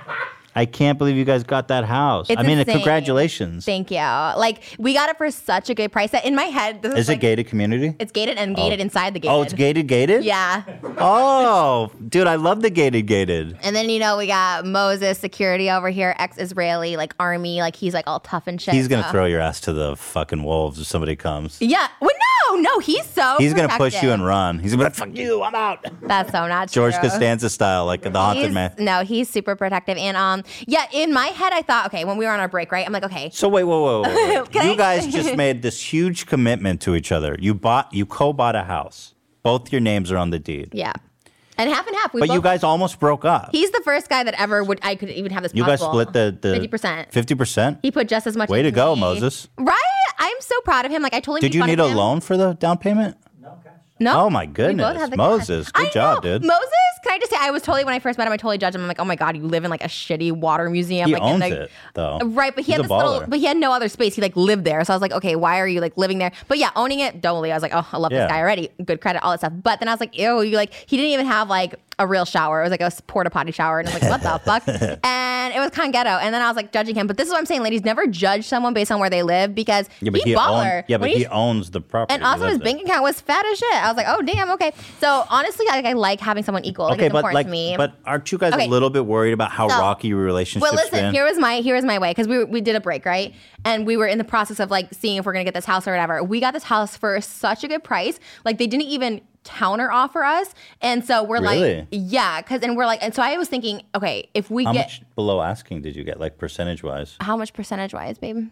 I can't believe you guys got that house. It's I mean, insane. congratulations. Thank you. Like we got it for such a good price that in my head, this Is is it like, gated community? It's gated and gated inside the gated. Oh, it's gated, gated. Yeah. Oh, dude, I love the gated gated. And then, you know, we got Moses, security over here, ex-Israeli, like army, like he's like all tough and shit. He's going to so. throw your ass to the fucking wolves if somebody comes. Yeah. Well, no, no, he's so He's going to push protective. you and run. He's going to be like, fuck you, I'm out. That's so not George true. Costanza style, like the haunted He's- man. No, he's super protective. And um, yeah, in my head, I thought, okay, when we were on our break, right? I'm like, okay. So wait, whoa, whoa, whoa. whoa. Can You I- guys just made this huge commitment to each other. You bought, you co-bought a house. Both your names are on the deed. Yeah. And half and half. We But both, you guys almost broke up. He's the first guy that ever would, I could even have this You guys possible. split the, the fifty percent. fifty percent? He put just as much Way into to go, me. Moses. Right? I'm so proud of him. Like, I totally Did made you fun need of a him. loan for the down payment? No. Oh my We both goodness. had the Moses, cash. good I job, know. dude. Moses, can I just say, I was totally, when I first met him, I totally judged him. I'm like, oh my God, you live in like a shitty water museum. He like, owns in, like, it, though. Right, but he He's had a this little, baller. but he had no other space. He like lived there. So I was like, okay, why are you like living there? But yeah, owning it, totally. I was like, oh, I love Yeah. this guy already. Good credit, all that stuff. But then I was like, ew, you like, he didn't even have like a real shower. It was like a porta potty shower. And I'm like, what the fuck? And it was kind of ghetto. And then I was like judging him. But this is what I'm saying, ladies, never judge someone based on where they live because Yeah, but he's he, baller. own, yeah, but When he he's- owns the property. and also He his lives there. bank account was fat as shit. I was like, oh damn, okay. So honestly, like I like having someone equal. Like Okay, it's but important like, to me. but aren't you guys Okay. a little bit worried about how So- rocky your relationship's Well, listen. been? Here was my here was my way because we were- we did a break, right? And we were in the process of like seeing if we're gonna get this house or whatever. We got this house for such a good price. Like they didn't even counter offer us, and so we're Really? like, yeah, because and we're like, and so I was thinking, okay, if we How get much below asking did you get, like percentage wise? how much percentage wise, babe?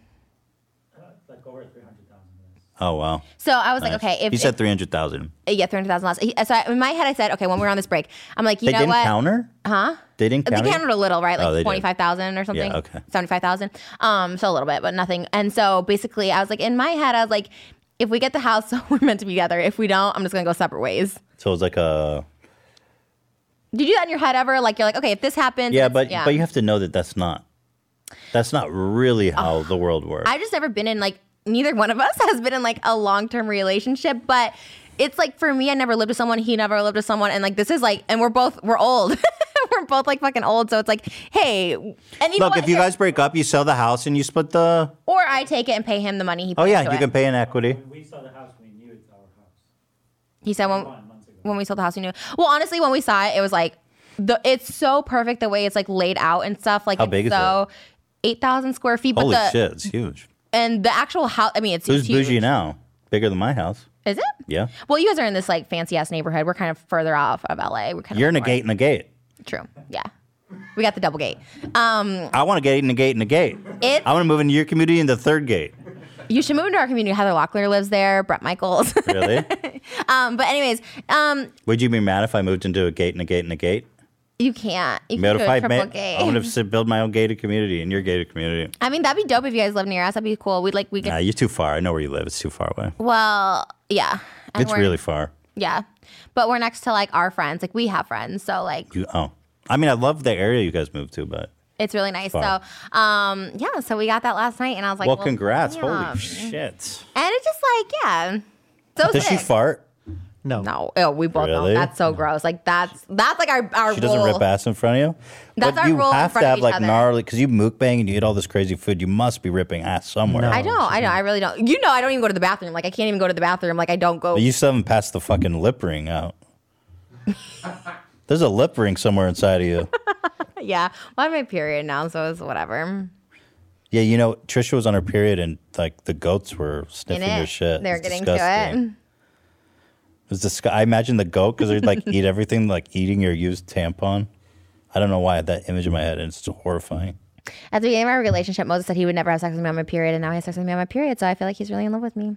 Oh wow. So I was Nice. like, okay, if, he said if three hundred thousand. yeah, three hundred thousand less. So I, in my head, I said, okay, when we were on this break, I'm like, you They know didn't what? counter? Huh? They didn't They counter? counted a little, right? Oh, they Like did. twenty-five thousand or something. Yeah, okay. seventy-five thousand. Um, so a little bit, but nothing. And so basically, I was like, in my head, I was like, if we get the house, we're meant to be together. If we don't, I'm just gonna go separate ways. So it was like a Did you do that in your head ever? Like you're like, okay, if this happens, yeah, it's- but yeah. but you have to know that that's not that's not really how the world works. I've just never been in like neither one of us has been in like a long term relationship, but it's like for me, I never lived with someone. He never lived with someone, and like this is like, and we're both we're old. We're both like fucking old, so it's like, hey, and you know Look, what? if you Here- guys break up, you sell the house and you split the. or I take it and pay him the money he. Oh pays yeah, to you it. can pay in equity. We saw the house, we knew it's our house. He said when months ago. when we sold the house, we knew. Well, honestly, when we saw it, it was like the it's so perfect the way it's like laid out and stuff. Like How it's big is so eight thousand square feet. Holy but the, shit, it's huge. And the actual house, I mean, it's Who's huge. bougie now? Bigger than my house. Is it? Yeah. Well, you guys are in this like fancy ass neighborhood. We're kind of further off of L A. We're kind You're of in a north. gate and a gate. True. Yeah. We got the double gate. Um, I want a gate and a gate and a gate. It's- I want to move into your community in the third gate. you should move into our community. Heather Locklear lives there. Brett Michaels. Really? um, but anyways, um, Would you be mad if I moved into a gate and a gate and a gate? you can't. You But can if do a I triple ma- gate. I'm gonna build my own gated community in your gated community. I mean, that'd be dope if you guys live near us. That'd be cool. We'd like we could. Nah, you're too far. I know where you live. It's too far away. Well, yeah. And It's we're- really far. Yeah. But we're next to like our friends. Like we have friends. So like You oh, I mean, I love the area you guys moved to, but it's really nice. Far. So um yeah, so we got that last night and I was like, well, well, congrats. yeah. Holy shit! And it's just like, yeah. So Does she sick. fart? No. No, ew, we both Really? know that's so gross. Like that's that's like our our She doesn't rule. rip ass in front of you. That's but our you rule in have front to of have each like other. gnarly because you mukbang and you eat all this crazy food. You must be ripping ass somewhere. No. I don't. I don't. I really don't. You know, I don't even go to the bathroom. Like I can't even go to the bathroom. Like I don't go. But you still haven't passed the fucking lip ring out. There's a lip ring somewhere inside of you. Yeah, well, I'm my period now, so it's whatever. Yeah, you know, Trisha was on her period and like the goats were In sniffing her it, shit. they're It's getting disgusting. to it. It was disgu- I imagine the goat because they like eat everything, like eating your used tampon. I don't know why I had that image in my head, and it's horrifying. At the beginning of our relationship, Moses said he would never have sex with me on my period, and now he has sex with me on my period. So I feel like he's really in love with me.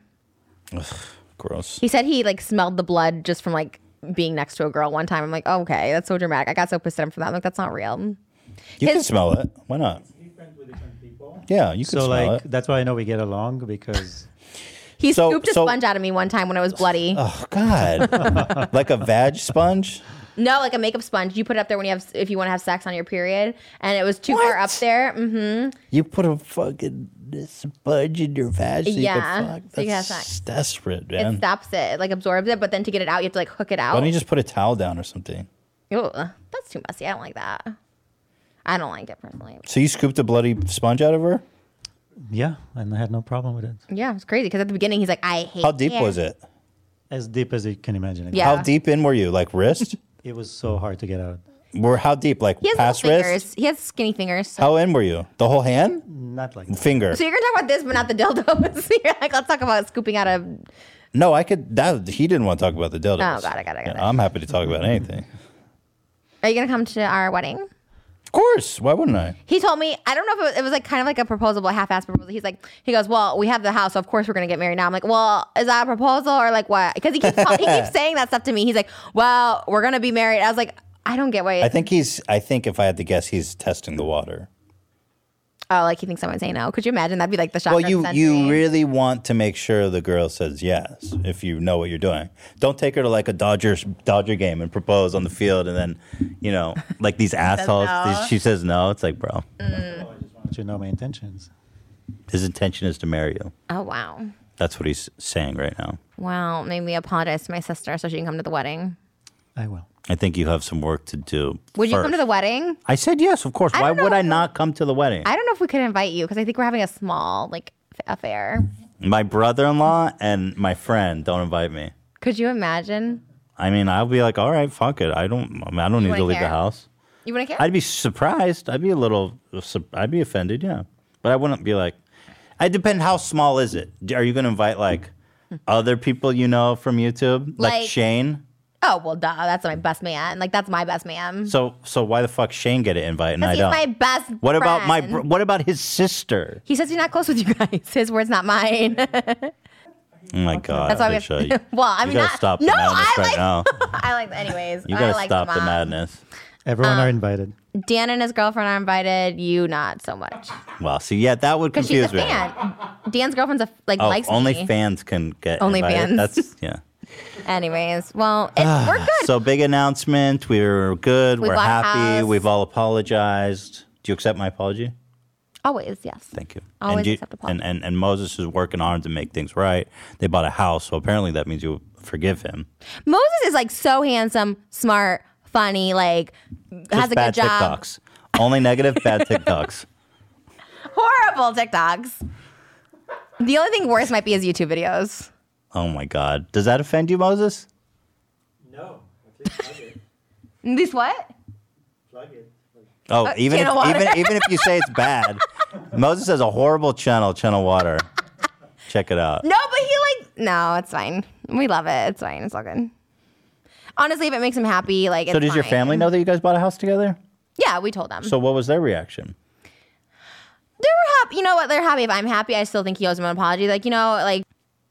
Gross. He said he like smelled the blood just from like being next to a girl one time. I'm like, oh, okay, that's so dramatic. I got so pissed at him for that. I'm like, that's not real. You can His- smell it. Why not? Different with different people. Yeah, you can So smell like it. that's why I know we get along because He So- scooped a so- sponge out of me one time when it was bloody. Oh God! Like a vag sponge. No, like a makeup sponge. You put it up there when you have if you want to have sex on your period, and it was too far up there. Mm-hmm. You put a fucking sponge in your vag so you Yeah, can fuck. so you can have That's sex. desperate, It man. stops it, it like absorbs it, but then to get it out, you have to like hook it out. Why don't you just put a towel down or something? Ew, that's too messy. I don't like that. I don't like it personally. So you scooped a bloody sponge out of her? yeah, and I had no problem with it. Yeah, it was crazy because at the beginning he's like, I hate. How deep hair. was it? As deep as you can imagine. Yeah. How deep in were you? Like wrist? It was so hard to get out. Were how deep? Like He has past little wrist? fingers. He has skinny fingers. So. How in were you? The whole hand? Not like that. Finger. So you're gonna talk about this, but not the dildos. You're like, let's talk about scooping out a. No, I could. That he didn't want to talk about the dildos. Oh, got it, got it, got it. I'm happy to talk about anything. Are you gonna come to our wedding? Of course. Why wouldn't I? He told me, I don't know if it was, it was like kind of like a proposal, but half-assed proposal. He's like, he goes, well, we have the house, so of course we're gonna get married now. I'm like, well, is that a proposal or like what? Because he keeps he keeps saying that stuff to me. He's like, well, we're gonna be married. I was like, I don't get why. I think he's. I think if I had to guess, he's testing the water. Oh, like he thinks someone say no. Could you imagine? That'd be like the shock. Well, of the you century. you really want to make sure the girl says yes if you know what you're doing. Don't take her to like a Dodgers Dodger game and propose on the field, and then you know like these assholes. no. These, she says no. It's like, bro, I just want you to know my intentions. his intention is to marry you. Oh wow, That's what he's saying right now. wow. Made me apologize to my sister so she can come to the wedding. I will. I think you have some work to do. Would you come to first. the wedding? I said yes, of course. I Why don't know would I if- not come to the wedding? I don't know if we could invite you because I think we're having a small like f- affair. My brother-in-law and my friend don't invite me. Could you imagine? I mean, I'll be like, all right, fuck it. I don't. I, mean, I don't need wouldn't to leave care? the house. You wouldn't care? I'd be surprised. I'd be a little. I'd be offended. Yeah, but I wouldn't be like. It depends. How small is it? Are you going to invite like other people you know from YouTube, like, Like- Shane? Oh well, duh. That's my best man. Like that's my best man. So, so why the fuck Shane get an invite and I He's don't? my best. what about my? friend. br- What about his sister? He says he's not close with you guys. His words, not mine. Oh my god! That's why we Alicia, have. Well, I you mean, gotta not, stop the no, madness I right like. now. I like. Anyways, You I gotta like stop the mom. madness. Everyone Um, are invited. Dan and his girlfriend are invited. You not so much Well, see, yeah, that would because she's confuse a me. fan. Dan's girlfriend's a like Oh, likes only me. fans can get Only invited. fans. That's yeah. Anyways, well, it, we're good. So big announcement. We're good. We We're bought a happy. house. We've all apologized. Do you accept my apology? Always, yes. Thank you. Always and, you- accept apology. and, and and Moses is working hard to make things right. They bought a house, so apparently that means you forgive him. Moses is like so handsome, smart, funny, like has Just a bad good job. TikToks. Only negative bad TikToks. Horrible TikToks. The only thing worse might be his YouTube videos. Oh my God. Does that offend you, Moses? No. Plug it. These what? Plug it. Oh, Uh, even if Channel Water. even even if you say it's bad, Moses has a horrible channel, Channel Water. Check it out. No, but he like no, it's fine. We love it. It's fine. It's all good. Honestly, if it makes him happy, like So it's does your fine. family know that you guys bought a house together? Yeah, we told them. So what was their reaction? They were happy. You know what? They're happy. If I'm happy, I still think he owes him an apology. Like you know, like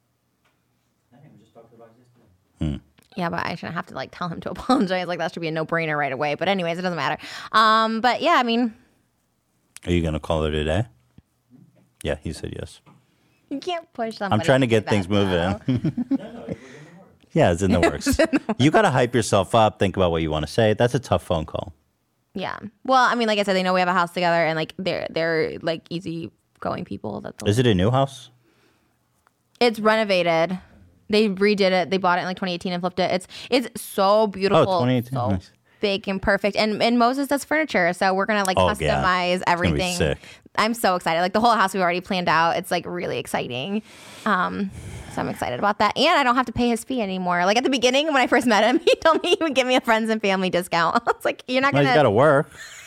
yeah, but I shouldn't have to like tell him to apologize. Like that should be a no brainer right away. But anyways, it doesn't matter. Um, but yeah, I mean, Are you gonna call her today? Yeah, he said yes. you can't push somebody. I'm trying to do get that, things moving. though. Yeah, it's in the works. You got to hype yourself up. Think about what you want to say. That's a tough phone call. Yeah. Well, I mean, like I said, they know we have a house together, and like they're they're like easy going people. That's all. Is it a new house? It's renovated. They redid it. They bought it in like twenty eighteen and flipped it. It's it's so beautiful. Oh, twenty eighteen, So nice. big and perfect. And and Moses does furniture, so we're gonna like Oh, customize yeah. It's gonna be everything. sick. I'm so excited. Like the whole house we've already planned out. It's like really exciting. Um, so I'm excited about that. And I don't have to pay his fee anymore. Like at the beginning when I first met him, he told me he would give me a friends and family discount. I was like, you're not Well, gonna. you got to work.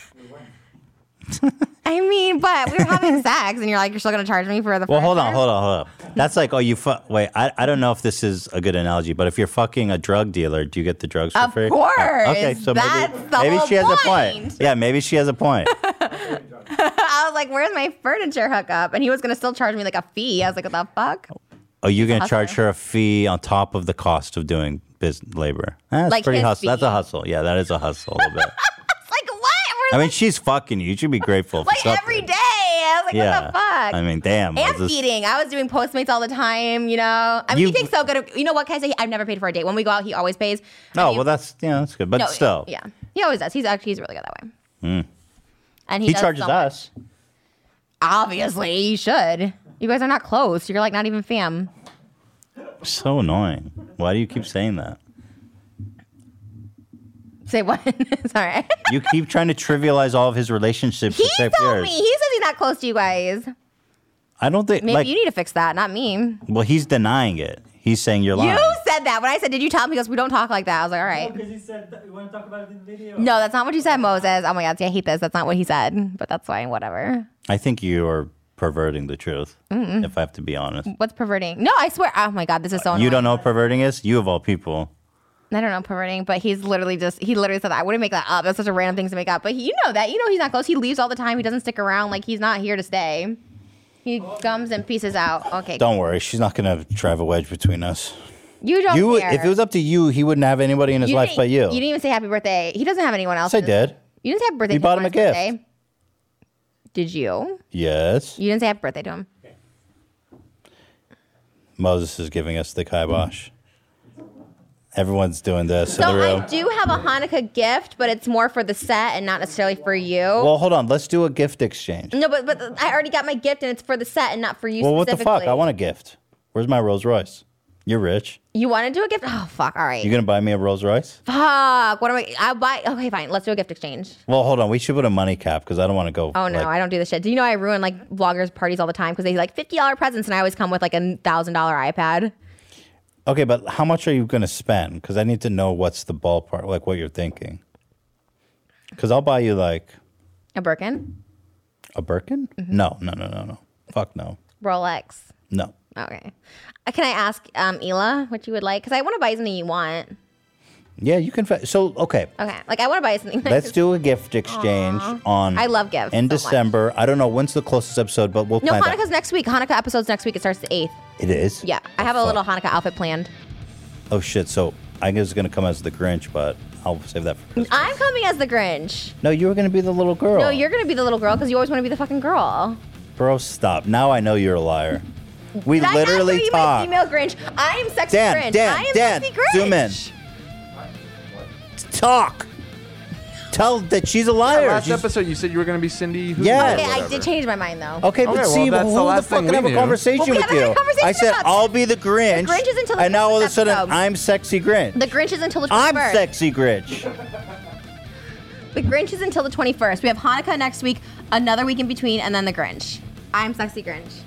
I mean, but we were having sex, and you're like, you're still gonna charge me for the. Well, hold on, furniture? hold on, hold on. That's like, oh, you fu- wait. I, I don't know if this is a good analogy, but if you're fucking a drug dealer, do you get the drugs for Of free? course. Uh, okay, so That's maybe the maybe whole she has a point. point. Yeah, maybe she has a point. I was like, where's my furniture hookup? And he was gonna still charge me like a fee. I was like, what the fuck? Oh, you're gonna Hustler. charge her a fee on top of the cost of doing business labor. Eh, that's Like pretty his hustle. That's a fee. hustle. Yeah, that is a hustle a little bit. It's like what? Where's I mean, she's fucking you. You should be grateful for like something. every day. I was like, Yeah. what the fuck? I mean, damn. and Moses. feeding. I was doing Postmates all the time, you know. I mean, You- he takes so good. Of, you know what? Can I say? I've never paid for a date. When we go out, he always pays. I Oh, mean, well, that's yeah, that's good. But no, still, yeah, he always does. He's actually he's really good that way. And he, he does charges so much. us. Obviously, you should. You guys are not close. You're like not even fam. So annoying. Why do you keep saying that? Say what? Sorry. You keep trying to trivialize all of his relationships. He to save told yours. me. He says he's not close to you guys. I don't think. Maybe like, you need to fix that, not me. well, he's denying it. He's saying you're lying. You said that. When I said, did you tell him? He goes, we don't talk like that. I was like, all right. because he said that we want to talk about it in the video. No, that's not what you said, Moses. Oh my God, see, I hate this. That's not what he said, but that's fine. Whatever. I think you are perverting the truth, mm-hmm. if I have to be honest. What's perverting? No, I swear. Oh my God, this is so annoying. You don't know what perverting is? You of all people. I don't know perverting, but he's literally just, he literally said that. I wouldn't make that up. That's such a random thing to make up. But he, you know that. You know he's not close. He leaves all the time. He doesn't stick around. Like, he's not here to stay. He comes and pieces out. Okay. Don't worry. She's not going to drive a wedge between us. You don't you, care. If it was up to you, he wouldn't have anybody in his you life but you. You didn't even say happy birthday. He doesn't have anyone else. Yes, I did. You didn't say happy birthday You to bought him him on a his gift. birthday. Did you? Yes. You didn't say happy birthday to him. Moses is giving us the kibosh. Everyone's doing this. So in the room. I do have a Hanukkah gift, but it's more for the set and not necessarily for you. Well, hold on. Let's do a gift exchange. No, but but I already got my gift and it's for the set and not for you Well, what the specifically. fuck? I want a gift. Where's my Rolls Royce? You're rich. You want to do a gift? Oh, fuck. All right. You gonna buy me a Rolls Royce? Fuck. What am I? I'll buy. Okay, fine. Let's do a gift exchange. Well, hold on. We should put a money cap because I don't want to go. Oh, no. like- I don't do this shit. Do you know I ruin like vloggers' parties all the time because they like fifty dollars presents and I always come with like a one thousand dollars iPad. Okay, but how much are you gonna spend? Because I need to know what's the ballpark, like what you're thinking. Because I'll buy you like A Birkin? a Birkin. Mm-hmm. No, no, no, no, no. Fuck no. Rolex. No. Okay. Uh, Can I ask um, Ela what you would like? Because I want to buy something you want. Yeah, you can. Fa- so okay. Okay. Like I want to buy something. Let's do a gift exchange on. I love gifts in so much. December. I don't know when's the closest episode, but we'll No, plan Hanukkah's that. next week. Hanukkah episode's next week. It starts the eighth. It is. Yeah. I have a fuck. little Hanukkah outfit planned. Oh shit! So I guess it's gonna come as the Grinch, but I'll save that for Christmas. I'm coming as the Grinch. No, you were gonna be the little girl. No, you're going to be the little girl because you always want to be the fucking girl. Bro, stop! Now I know you're a liar. We Did literally I not talk. my female Grinch. I am sexy Dan, Grinch. Dan, I am Dan, sexy Grinch. zoom in. Talk. Tell that she's a liar. Last She's- episode, you said you were going to be Cindy. Who Yes. Okay, I did change my mind though. Okay, but Okay, well, see, that's the who the last fuck thing can we have a knew. conversation Well, we with haven't had you? a conversation I said about- I'll be the Grinch. The Grinch is until the and now all of a twenty-first sudden episode. I'm sexy Grinch. The Grinch is until the I'm twenty-first. sexy Grinch. The Grinch is until the twenty-first. We have Hanukkah next week, another week in between, and then the Grinch. I'm sexy Grinch.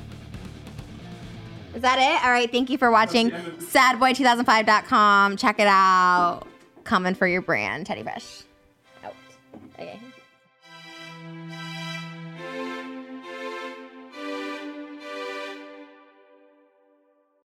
Is that it? All right. Thank you for watching. sad boy two thousand five dot com. Check it out. Coming for your brand, Teddy Fresh. Out. Okay.